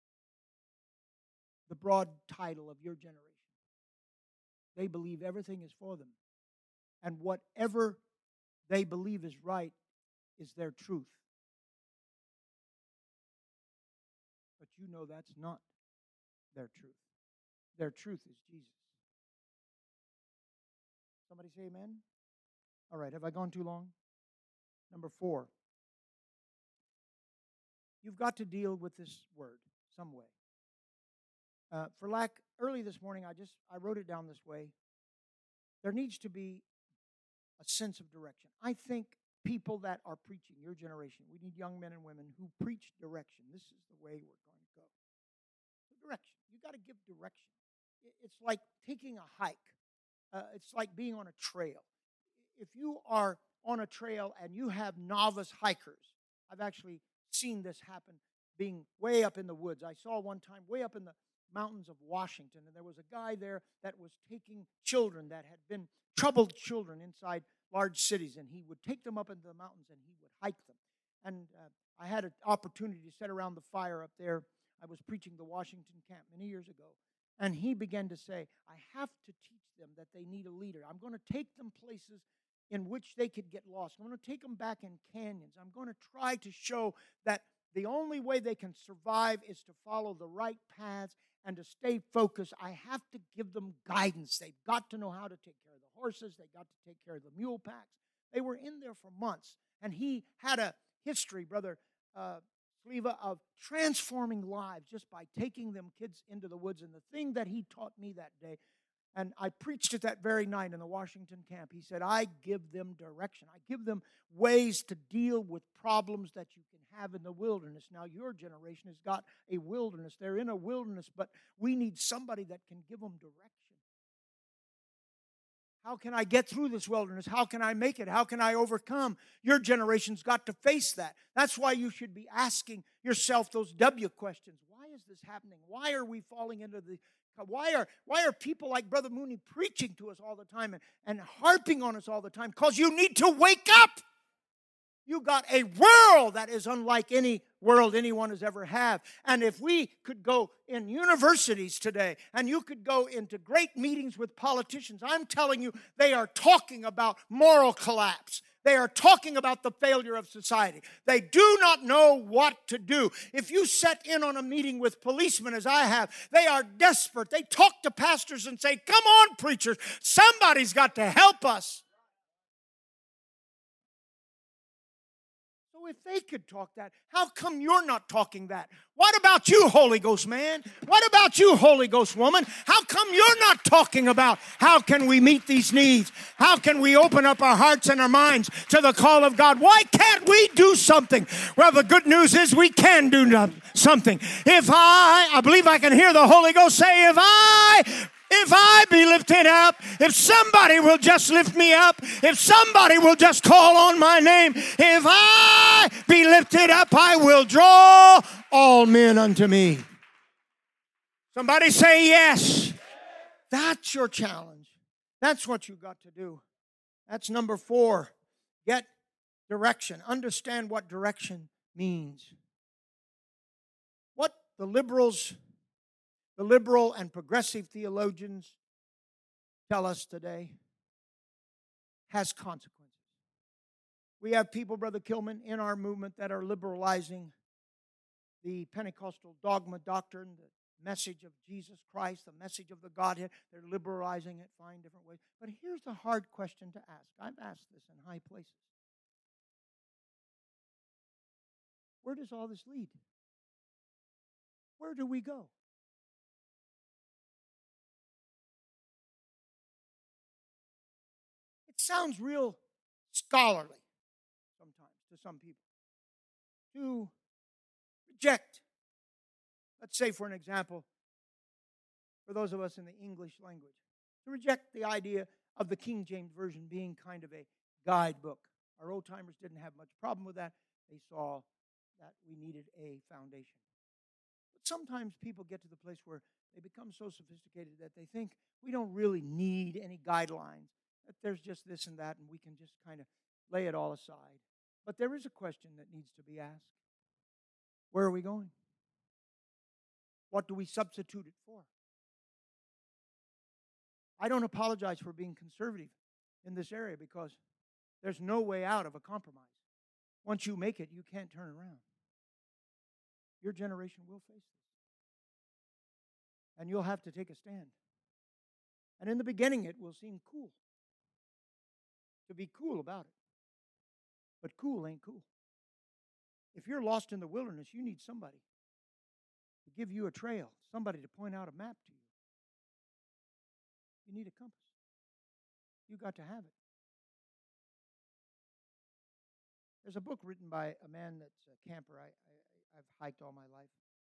title of your generation. They believe everything is for them, and whatever they believe is right is their truth. But you know that's not their truth. Their truth is Jesus. Somebody say amen? All right, have I gone too long? Number 4. You've got to deal with this word some way. Early this morning, I wrote it down this way. There needs to be a sense of direction. I think people that are preaching, your generation, we need young men and women who preach direction. This is the way we're going to go. Direction. You got to give direction. It's like taking a hike. It's like being on a trail. If you are on a trail and you have novice hikers, I've actually seen this happen being way up in the woods. I saw one time way up in the mountains of Washington, and there was a guy there that was taking children that had been troubled children inside large cities, and he would take them up into the mountains and he would hike them. And I had an opportunity to sit around the fire up there. I was preaching the Washington camp many years ago, and he began to say, I have to teach them that they need a leader. I'm going to take them places in which they could get lost. I'm going to take them back in canyons. I'm going to try to show that the only way they can survive is to follow the right paths and to stay focused. I have to give them guidance. They've got to know how to take care of the horses. They've got to take care of the mule packs. They were in there for months, and he had a history, Brother Sleva, of transforming lives just by taking them kids into the woods. And the thing that he taught me that day, and I preached it that very night in the Washington camp, he said, I give them direction. I give them ways to deal with problems that you can have in the wilderness. Now, your generation has got a wilderness. They're in a wilderness, but we need somebody that can give them direction. How can I get through this wilderness? How can I make it? How can I overcome? Your generation's got to face that. That's why you should be asking yourself those W questions. Why is this happening? Why are we falling into the... Why are people like Brother Mooney preaching to us all the time and harping on us all the time? Because you need to wake up. You got a world that is unlike any world anyone has ever had. And if we could go in universities today and you could go into great meetings with politicians, I'm telling you, they are talking about moral collapse. They are talking about the failure of society. They do not know what to do. If you set in on a meeting with policemen, as I have, they are desperate. They talk to pastors and say, come on, preachers, somebody's got to help us. So if they could talk that, how come you're not talking that? What about you, Holy Ghost man? What about you, Holy Ghost woman? How come you're not talking about how can we meet these needs? How can we open up our hearts and our minds to the call of God? Why can't we do something? Well, the good news is we can do something. I believe I can hear the Holy Ghost say, if I be lifted up, if somebody will just lift me up, if somebody will just call on my name, if I be lifted up, I will draw all men unto me. Somebody say yes. That's your challenge. That's what you got to do. That's number 4. Get direction. Understand what direction means. What the liberal and progressive theologians tell us today has consequences. We have people, Brother Kilman, in our movement that are liberalizing the Pentecostal dogma doctrine, the message of Jesus Christ, the message of the Godhead. They're liberalizing it, find different ways. But here's the hard question to ask. I've asked this in high places. Where does all this lead? Where do we go? It sounds real scholarly sometimes to some people to reject. Let's say, for an example, for those of us in the English language, to reject the idea of the King James Version being kind of a guidebook. Our old-timers didn't have much problem with that. They saw that we needed a foundation. But sometimes people get to the place where they become so sophisticated that they think we don't really need any guidelines, that there's just this and that, and we can just kind of lay it all aside. But there is a question that needs to be asked. Where are we going? What do we substitute it for? I don't apologize for being conservative in this area because there's no way out of a compromise. Once you make it, you can't turn around. Your generation will face this. And you'll have to take a stand. And in the beginning, it will seem cool to be cool about it. But cool ain't cool. If you're lost in the wilderness, you need somebody to give you a trail, somebody to point out a map to you. You need a compass. You got to have it. There's a book written by a man that's a camper. I've hiked all my life.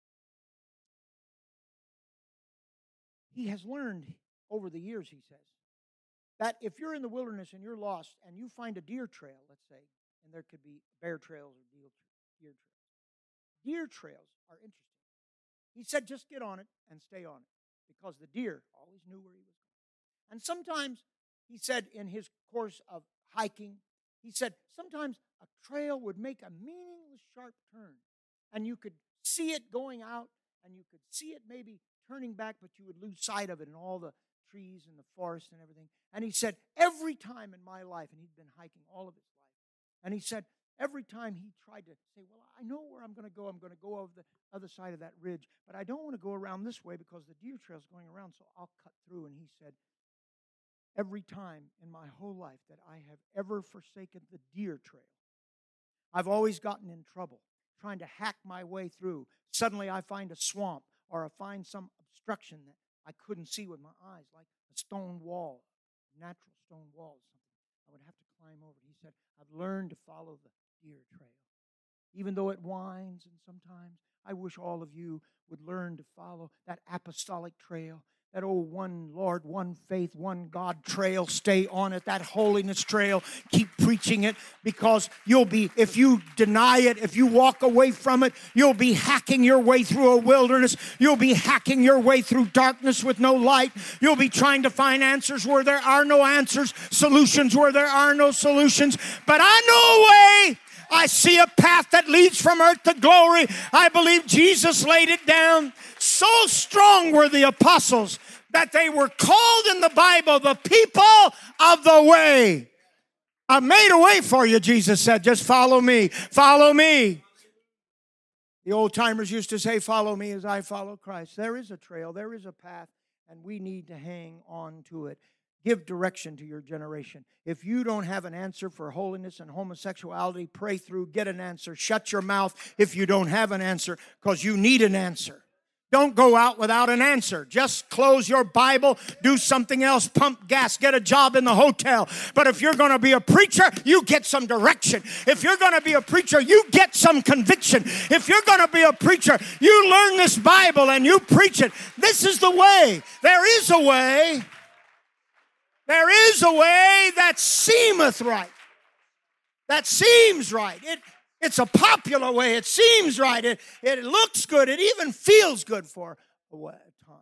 He has learned over the years, he says, that if you're in the wilderness and you're lost and you find a deer trail, let's say, and there could be bear trails or deer trails. Deer trails are interesting. He said, just get on it and stay on it because the deer always knew where he was going. And sometimes, he said in his course of hiking, he said, sometimes a trail would make a meaningless sharp turn and you could see it going out and you could see it maybe turning back, but you would lose sight of it in all the trees and the forest and everything. And he said, every time in my life, and he'd been hiking all of his life, and he said, every time he tried to say, well, I know where I'm going to go over the other side of that ridge, but I don't want to go around this way because the deer trail's going around, so I'll cut through. And he said, every time in my whole life that I have ever forsaken the deer trail, I've always gotten in trouble trying to hack my way through. Suddenly I find a swamp or I find some obstruction that I couldn't see with my eyes, like a stone wall, a natural stone wall or something. I would have to climb over it. He said, I've learned to follow the deer trail. Even though it winds and sometimes, I wish all of you would learn to follow that apostolic trail, that old one Lord, one faith, one God trail. Stay on it, that holiness trail. Keep preaching it because you'll be, if you deny it, if you walk away from it, you'll be hacking your way through a wilderness. You'll be hacking your way through darkness with no light. You'll be trying to find answers where there are no answers, solutions where there are no solutions. But I know a way. I see a path that leads from earth to glory. I believe Jesus laid it down. So strong were the apostles that they were called in the Bible the people of the way. I made a way for you, Jesus said. Just follow me. Follow me. The old timers used to say, follow me as I follow Christ. There is a trail. There is a path, and we need to hang on to it. Give direction to your generation. If you don't have an answer for holiness and homosexuality, pray through, get an answer. Shut your mouth if you don't have an answer, because you need an answer. Don't go out without an answer. Just close your Bible, do something else, pump gas, get a job in the hotel. But if you're going to be a preacher, you get some direction. If you're going to be a preacher, you get some conviction. If you're going to be a preacher, you learn this Bible and you preach it. This is the way. There is a way. There is a way that seemeth right. That seems right. It's a popular way. It seems right. It looks good. It even feels good for a time.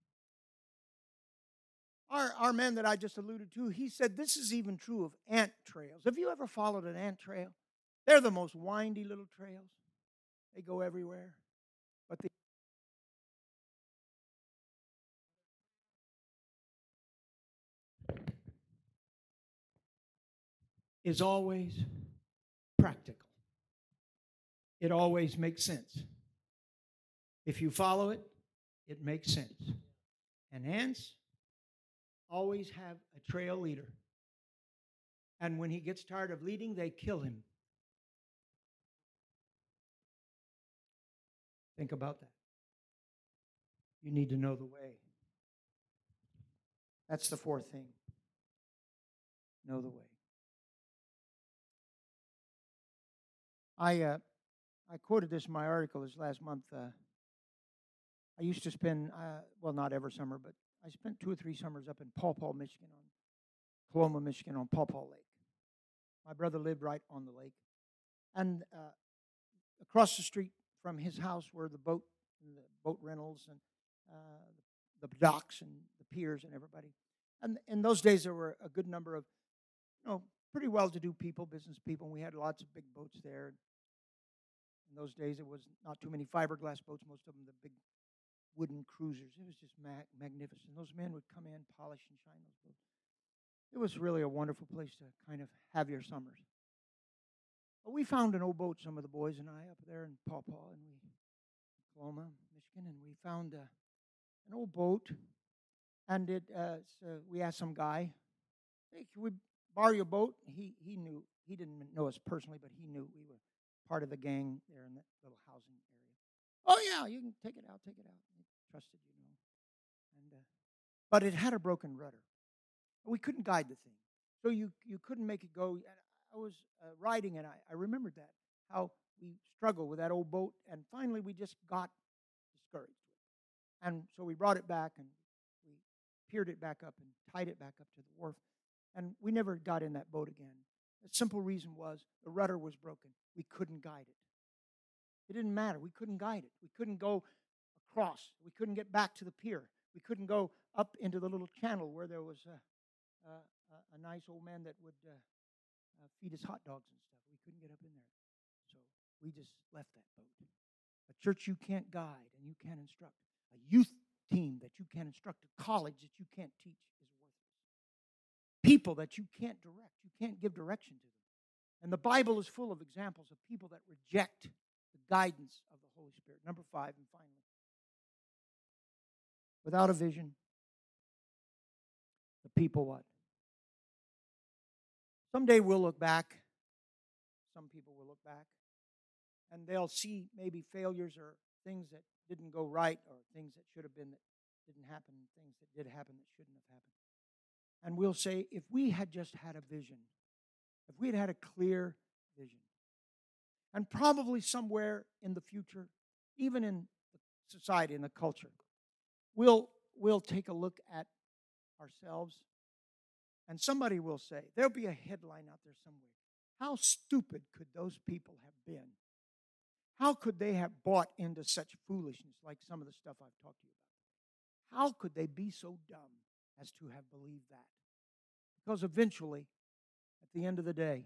Our man that I just alluded to, he said this is even true of ant trails. Have you ever followed an ant trail? They're the most windy little trails. They go everywhere. But is always practical. It always makes sense. If you follow it, it makes sense. And ants always have a trail leader. And when he gets tired of leading, they kill him. Think about that. You need to know the way. That's the fourth thing. Know the way. I quoted this in my article this last month. I used to spend, well, not every summer, but I spent 2 or 3 summers up in Paw Paw, Michigan, on Coloma, Michigan, on Paw Paw Lake. My brother lived right on the lake. And across the street from his house were the boat rentals and the docks and the piers and everybody. And in those days, there were a good number of, pretty well-to-do people, business people, and we had lots of big boats there. In those days, it was not too many fiberglass boats, most of them the big wooden cruisers. It was just magnificent. Those men would come in, polish and shine those boats. It was really a wonderful place to kind of have your summers. But we found an old boat, some of the boys and I, up there in Paw Paw, and Coloma, Michigan, and we found an old boat, and we asked some guy, "Hey, can we borrow your boat?" He knew. He didn't know us personally, but he knew we were part of the gang there in that little housing area. "Oh yeah, you can take it out, take it out." He trusted, and but it had a broken rudder. We couldn't guide the thing, so you couldn't make it go. I was riding, and I remembered that, how we struggled with that old boat, and finally we just got discouraged with it. And so we brought it back, and we piered it back up and tied it back up to the wharf, and we never got in that boat again. The simple reason was the rudder was broken. We couldn't guide it. It didn't matter. We couldn't guide it. We couldn't go across. We couldn't get back to the pier. We couldn't go up into the little channel where there was a nice old man that would feed us hot dogs and stuff. We couldn't get up in there. So we just left that boat. A church you can't guide and you can't instruct. A youth team that you can't instruct. A college that you can't teach is worthless. People that you can't direct. You can't give direction to them. And the Bible is full of examples of people that reject the guidance of the Holy Spirit. Number 5, and finally. Without a vision, the people what? Someday we'll look back. Some people will look back. And they'll see maybe failures or things that didn't go right or things that should have been that didn't happen, things that did happen that shouldn't have happened. And we'll say, if we had just had a vision, if we had had a clear vision, and probably somewhere in the future, even in society, in the culture, we'll take a look at ourselves, and somebody will say, there'll be a headline out there somewhere. How stupid could those people have been? How could they have bought into such foolishness like some of the stuff I've talked to you about? How could they be so dumb as to have believed that? Because eventually, at the end of the day,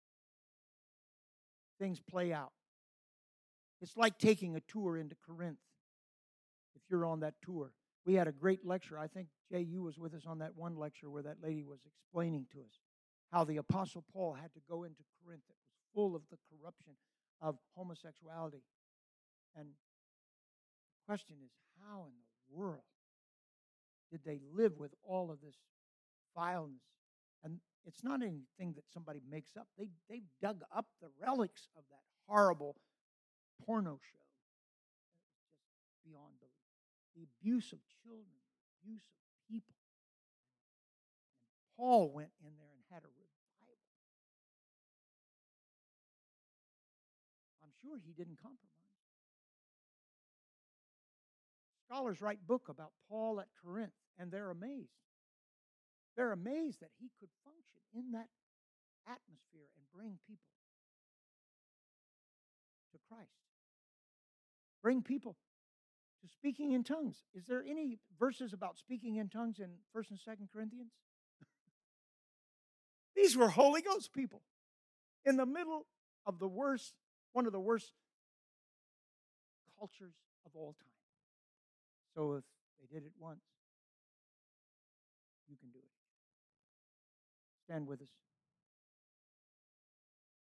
things play out. It's like taking a tour into Corinth. If you're on that tour, we had a great lecture. I think, Jay, you was with us on that one lecture where that lady was explaining to us how the Apostle Paul had to go into Corinth that was full of the corruption of homosexuality. And the question is, how in the world did they live with all of this vileness? And it's not anything that somebody makes up. They've dug up the relics of that horrible porno show. It's just beyond belief. The abuse of children, the abuse of people. And Paul went in there and had a revival. I'm sure he didn't compromise. Scholars write book about Paul at Corinth, and they're amazed. They're amazed that he could function in that atmosphere and bring people to Christ. Bring people to speaking in tongues. Is there any verses about speaking in tongues in 1st and 2nd Corinthians? These were Holy Ghost people in the middle of one of the worst cultures of all time. So if they did it once, you can do it. Stand with us.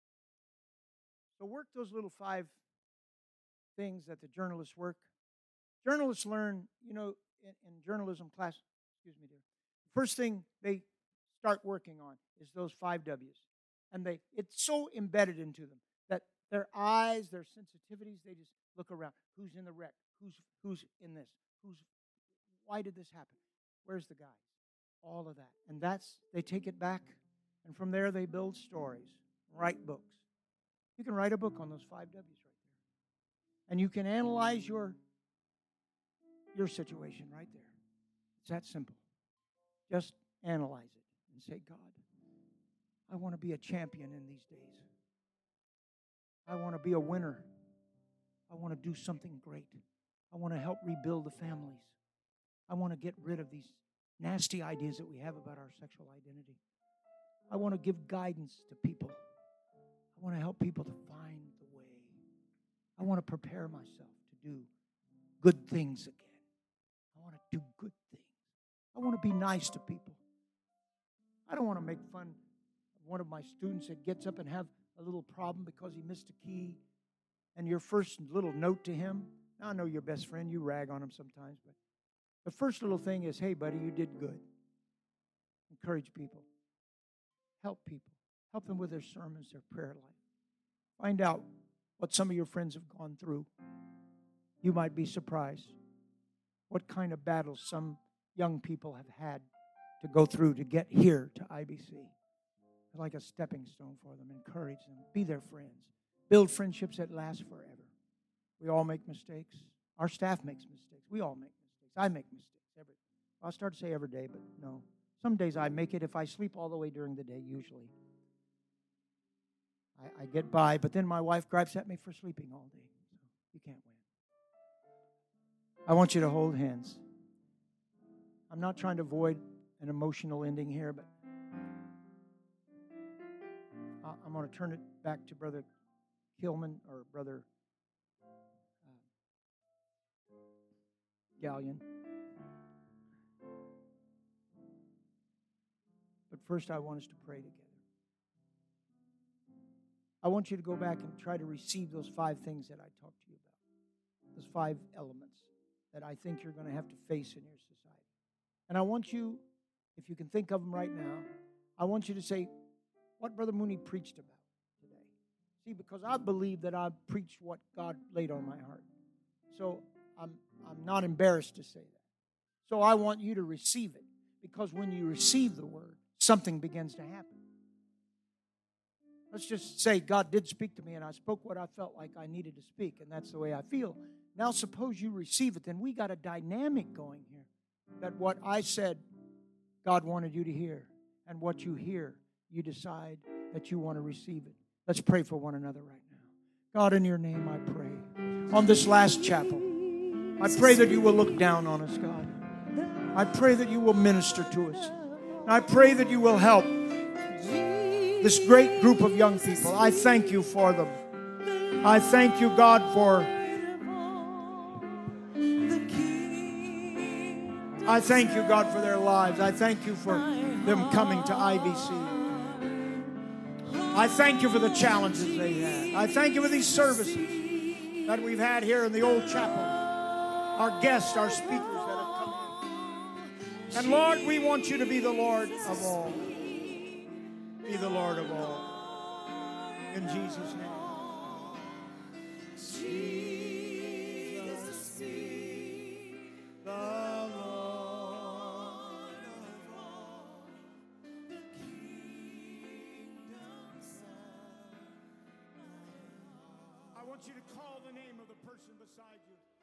So work those little 5 things that the journalists work. Journalists learn, in journalism class, excuse me, dear. The first thing they start working on is those 5 W's. And it's so embedded into them that their eyes, their sensitivities, they just look around. Who's in the wreck? Who's in this? Why did this happen? Where's the guy? All of that. And they take it back, and from there they build stories, write books. You can write a book on those 5 W's right there. And you can analyze your situation right there. It's that simple. Just analyze it and say, God, I want to be a champion in these days. I want to be a winner. I want to do something great. I want to help rebuild the families. I want to get rid of these nasty ideas that we have about our sexual identity. I want to give guidance to people. I want to help people to find the way. I want to prepare myself to do good things again. I want to do good things. I want to be nice to people. I don't want to make fun of one of my students that gets up and have a little problem because he missed a key. And your first little note to him, now I know your best friend, you rag on him sometimes, but the first little thing is, hey, buddy, you did good. Encourage people. Help people. Help them with their sermons, their prayer life. Find out what some of your friends have gone through. You might be surprised what kind of battles some young people have had to go through to get here to IBC. It's like a stepping stone for them. Encourage them. Be their friends. Build friendships that last forever. We all make mistakes. Our staff makes mistakes. We all make mistakes. I make mistakes. I'll start to say every day, but no. Some days I make it if I sleep all the way during the day, usually. I get by, but then my wife gripes at me for sleeping all day. So you can't win. I want you to hold hands. I'm not trying to avoid an emotional ending here, but I'm going to turn it back to Brother Kilman or Brother Gallion. But first, I want us to pray together. I want you to go back and try to receive those 5 things that I talked to you about, those 5 elements that I think you're going to have to face in your society. And I want you, if you can think of them right now, I want you to say what Brother Mooney preached about today. See, because I believe that I preached what God laid on my heart. So I'm not embarrassed to say that. So I want you to receive it, because when you receive the word, something begins to happen. Let's just say God did speak to me and I spoke what I felt like I needed to speak, and that's the way I feel. Now suppose you receive it, then we got a dynamic going here. That what I said, God wanted you to hear, and what you hear, you decide that you want to receive it. Let's pray for one another right now. God, in your name I pray. On this last chapel, I pray that you will look down on us, God. I pray that you will minister to us. And I pray that you will help this great group of young people. I thank you for them. I thank you, God, for their lives. I thank you for them coming to IBC. I thank you for the challenges they had. I thank you for these services that we've had here in the old chapel. Our guests, our speakers that have come in. And Lord, we want you to be the Lord of all. Be the Lord of all. In Jesus' name. Jesus, be the Lord of all. The kingdom's son. I want you to call the name of the person beside you.